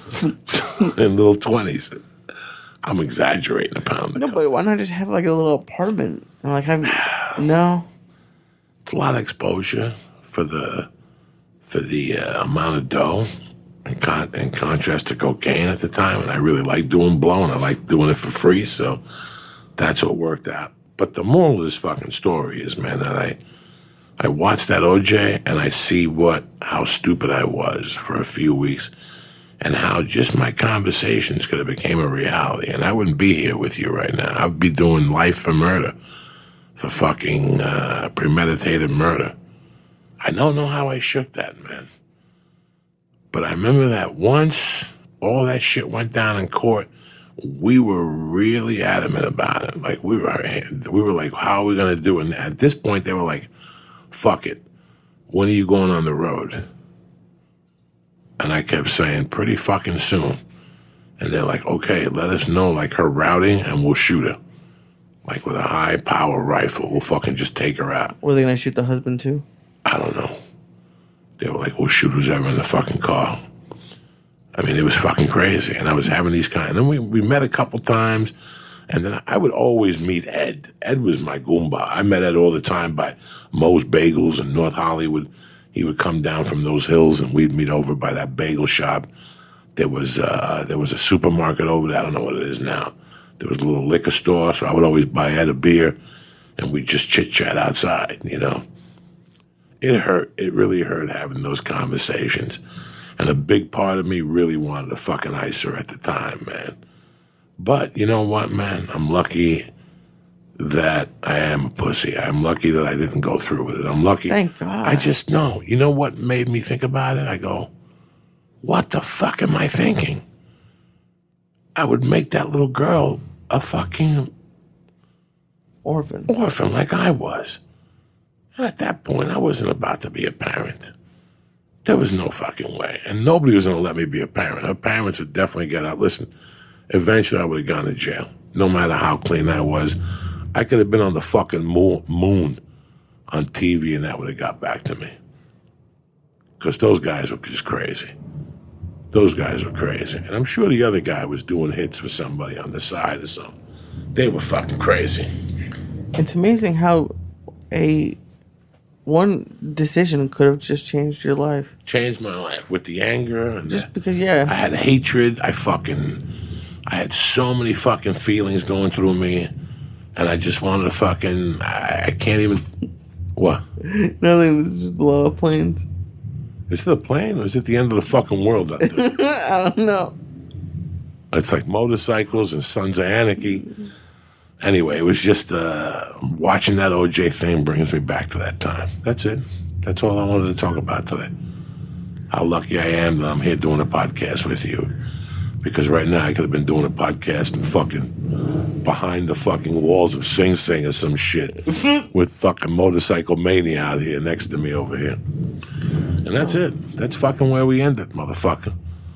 In little twenties. I'm exaggerating, a pound of No, coke. but why not just have like a little apartment? And like have no. It's a lot of exposure for the for the uh, amount of dough, in, con- in contrast to cocaine at the time. And I really liked doing blow, and I liked doing it for free, so that's what worked out. But the moral of this fucking story is, man, that I I watched that O J and I see what how stupid I was for a few weeks, and how just my conversations could have became a reality. And I wouldn't be here with you right now. I'd be doing life for murder, for fucking uh, premeditated murder. I don't know how I shook that, man. But I remember that once all that shit went down in court, we were really adamant about it. Like, we were we were like, how are we going to do it? And at this point, they were like, fuck it. When are you going on the road? And I kept saying, pretty fucking soon. And they're like, okay, let us know, like, her routing, and we'll shoot her. Like, with a high-power rifle. We'll fucking just take her out. Were they gonna shoot the husband too? I don't know. They were like, we'll shoot who's ever in the fucking car. I mean, it was fucking crazy. And I was having these kind. And then we, we met a couple times. And then I would always meet Ed. Ed was my Goomba. I met Ed all the time by Moe's Bagels in North Hollywood. He would come down from those hills, and we'd meet over by that bagel shop. There was uh, there was a supermarket over there. I don't know what it is now. There was a little liquor store, so I would always buy Ed a beer. and we just chit-chat outside, you know. It hurt. It really hurt having those conversations. And a big part of me really wanted to fucking ice her at the time, man. But you know what, man? I'm lucky that I am a pussy. I'm lucky that I didn't go through with it. I'm lucky. Thank God. I just know. You know what made me think about it? I go, what the fuck am I thinking? I would make that little girl a fucking orphan. Orphan like I was. And at that point, I wasn't about to be a parent. There was no fucking way. And nobody was going to let me be a parent. Her parents would definitely get out. Listen, eventually I would have gone to jail. No matter how clean I was. I could have been on the fucking moon on T V and that would have got back to me. Because those guys were just crazy. Those guys were crazy. And I'm sure the other guy was doing hits for somebody on the side or something. They were fucking crazy. It's amazing how a one decision could have just changed your life. Changed my life with the anger. And just the, because, yeah. I had hatred. I fucking, I had so many fucking feelings going through me. And I just wanted to fucking, I, I can't even, what? Nothing, there's just a lot of planes. Is it a plane or is it the end of the fucking world out there? I don't know. It's like motorcycles and Sons of Anarchy. Anyway, it was just uh, watching that O J thing brings me back to that time. That's it. That's all I wanted to talk about today. How lucky I am that I'm here doing a podcast with you. Because right now I could have been doing a podcast and fucking behind the fucking walls of Sing Sing or some shit with fucking Motorcycle Mania out here next to me over here. And that's it. That's fucking where we ended, motherfucker.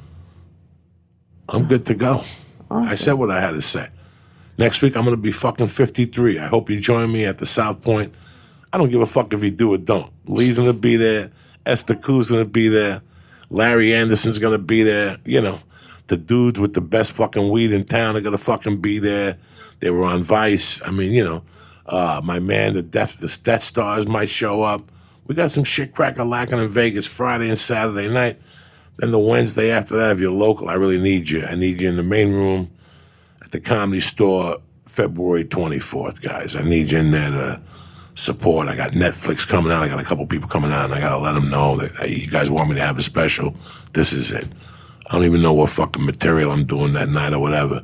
I'm good to go. Awesome. I said what I had to say. Next week, I'm going to be fucking fifty-three. I hope you join me at the South Point. I don't give a fuck if you do or don't. Lee's going to be there. Esther Koo's going to be there. Larry Anderson's going to be there. You know, the dudes with the best fucking weed in town are going to fucking be there. They were on Vice. I mean, you know, uh, my man, the Death, the Death Stars might show up. We got some shit cracker lacking in Vegas Friday and Saturday night. Then the Wednesday after that, if you're local, I really need you. I need you in the main room at the Comedy Store February twenty-fourth, guys. I need you in there to support. I got Netflix coming out. I got a couple people coming out, and I got to let them know that, hey, you guys want me to have a special. This is it. I don't even know what fucking material I'm doing that night or whatever.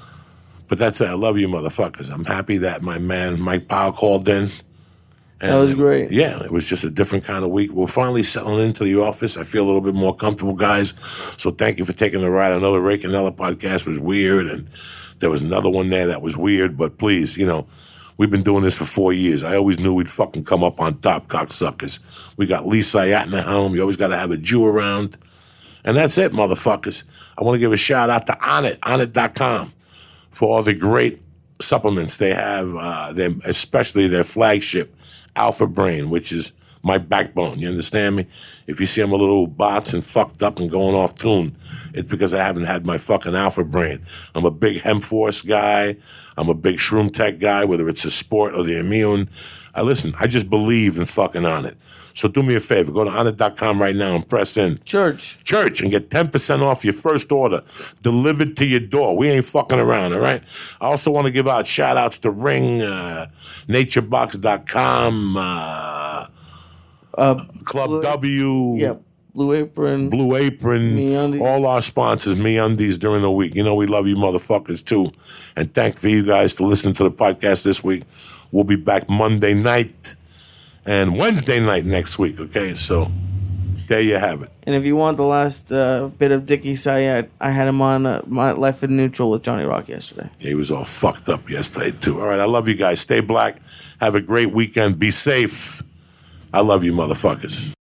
But that's it. I love you, motherfuckers. I'm happy that my man Mike Powell called in. And that was great. Yeah, it was just a different kind of week. We're finally settling into the office. I feel a little bit more comfortable, guys. So thank you for taking the ride. I know the Ray Canella podcast was weird, and there was another one there that was weird. But please, you know, we've been doing this for four years. I always knew we'd fucking come up on top, cocksuckers. We got Lee Sayat in the helm. You always got to have a Jew around. And that's it, motherfuckers. I want to give a shout out to Onnit, Onnit dot com, for all the great supplements they have, uh, them, especially their flagship, Alpha Brain, which is my backbone. You understand me? If you see I'm a little bots and fucked up and going off tune, it's because I haven't had my fucking Alpha Brain. I'm a big Hemp Force guy. I'm a big Shroom Tech guy, whether it's a sport or the immune. I listen, I just believe in fucking Onnit. So do me a favor. Go to Onnit dot com right now and press in. Church. Church and get ten percent off your first order delivered to your door. We ain't fucking around, all right? I also want to give out shout-outs to Ring, uh, nature box dot com, uh, uh, Club Blue, W. Yeah, Blue Apron. Blue Apron. MeUndies. All our sponsors, MeUndies, during the week. You know we love you motherfuckers, too. And thank for you guys to listen to the podcast this week. We'll be back Monday night and Wednesday night next week, okay? So there you have it. And if you want the last uh, bit of Dickie Sayat, I had him on uh, my Life in Neutral with Johnny Rock yesterday. Yeah, he was all fucked up yesterday, too. All right, I love you guys. Stay black. Have a great weekend. Be safe. I love you, motherfuckers.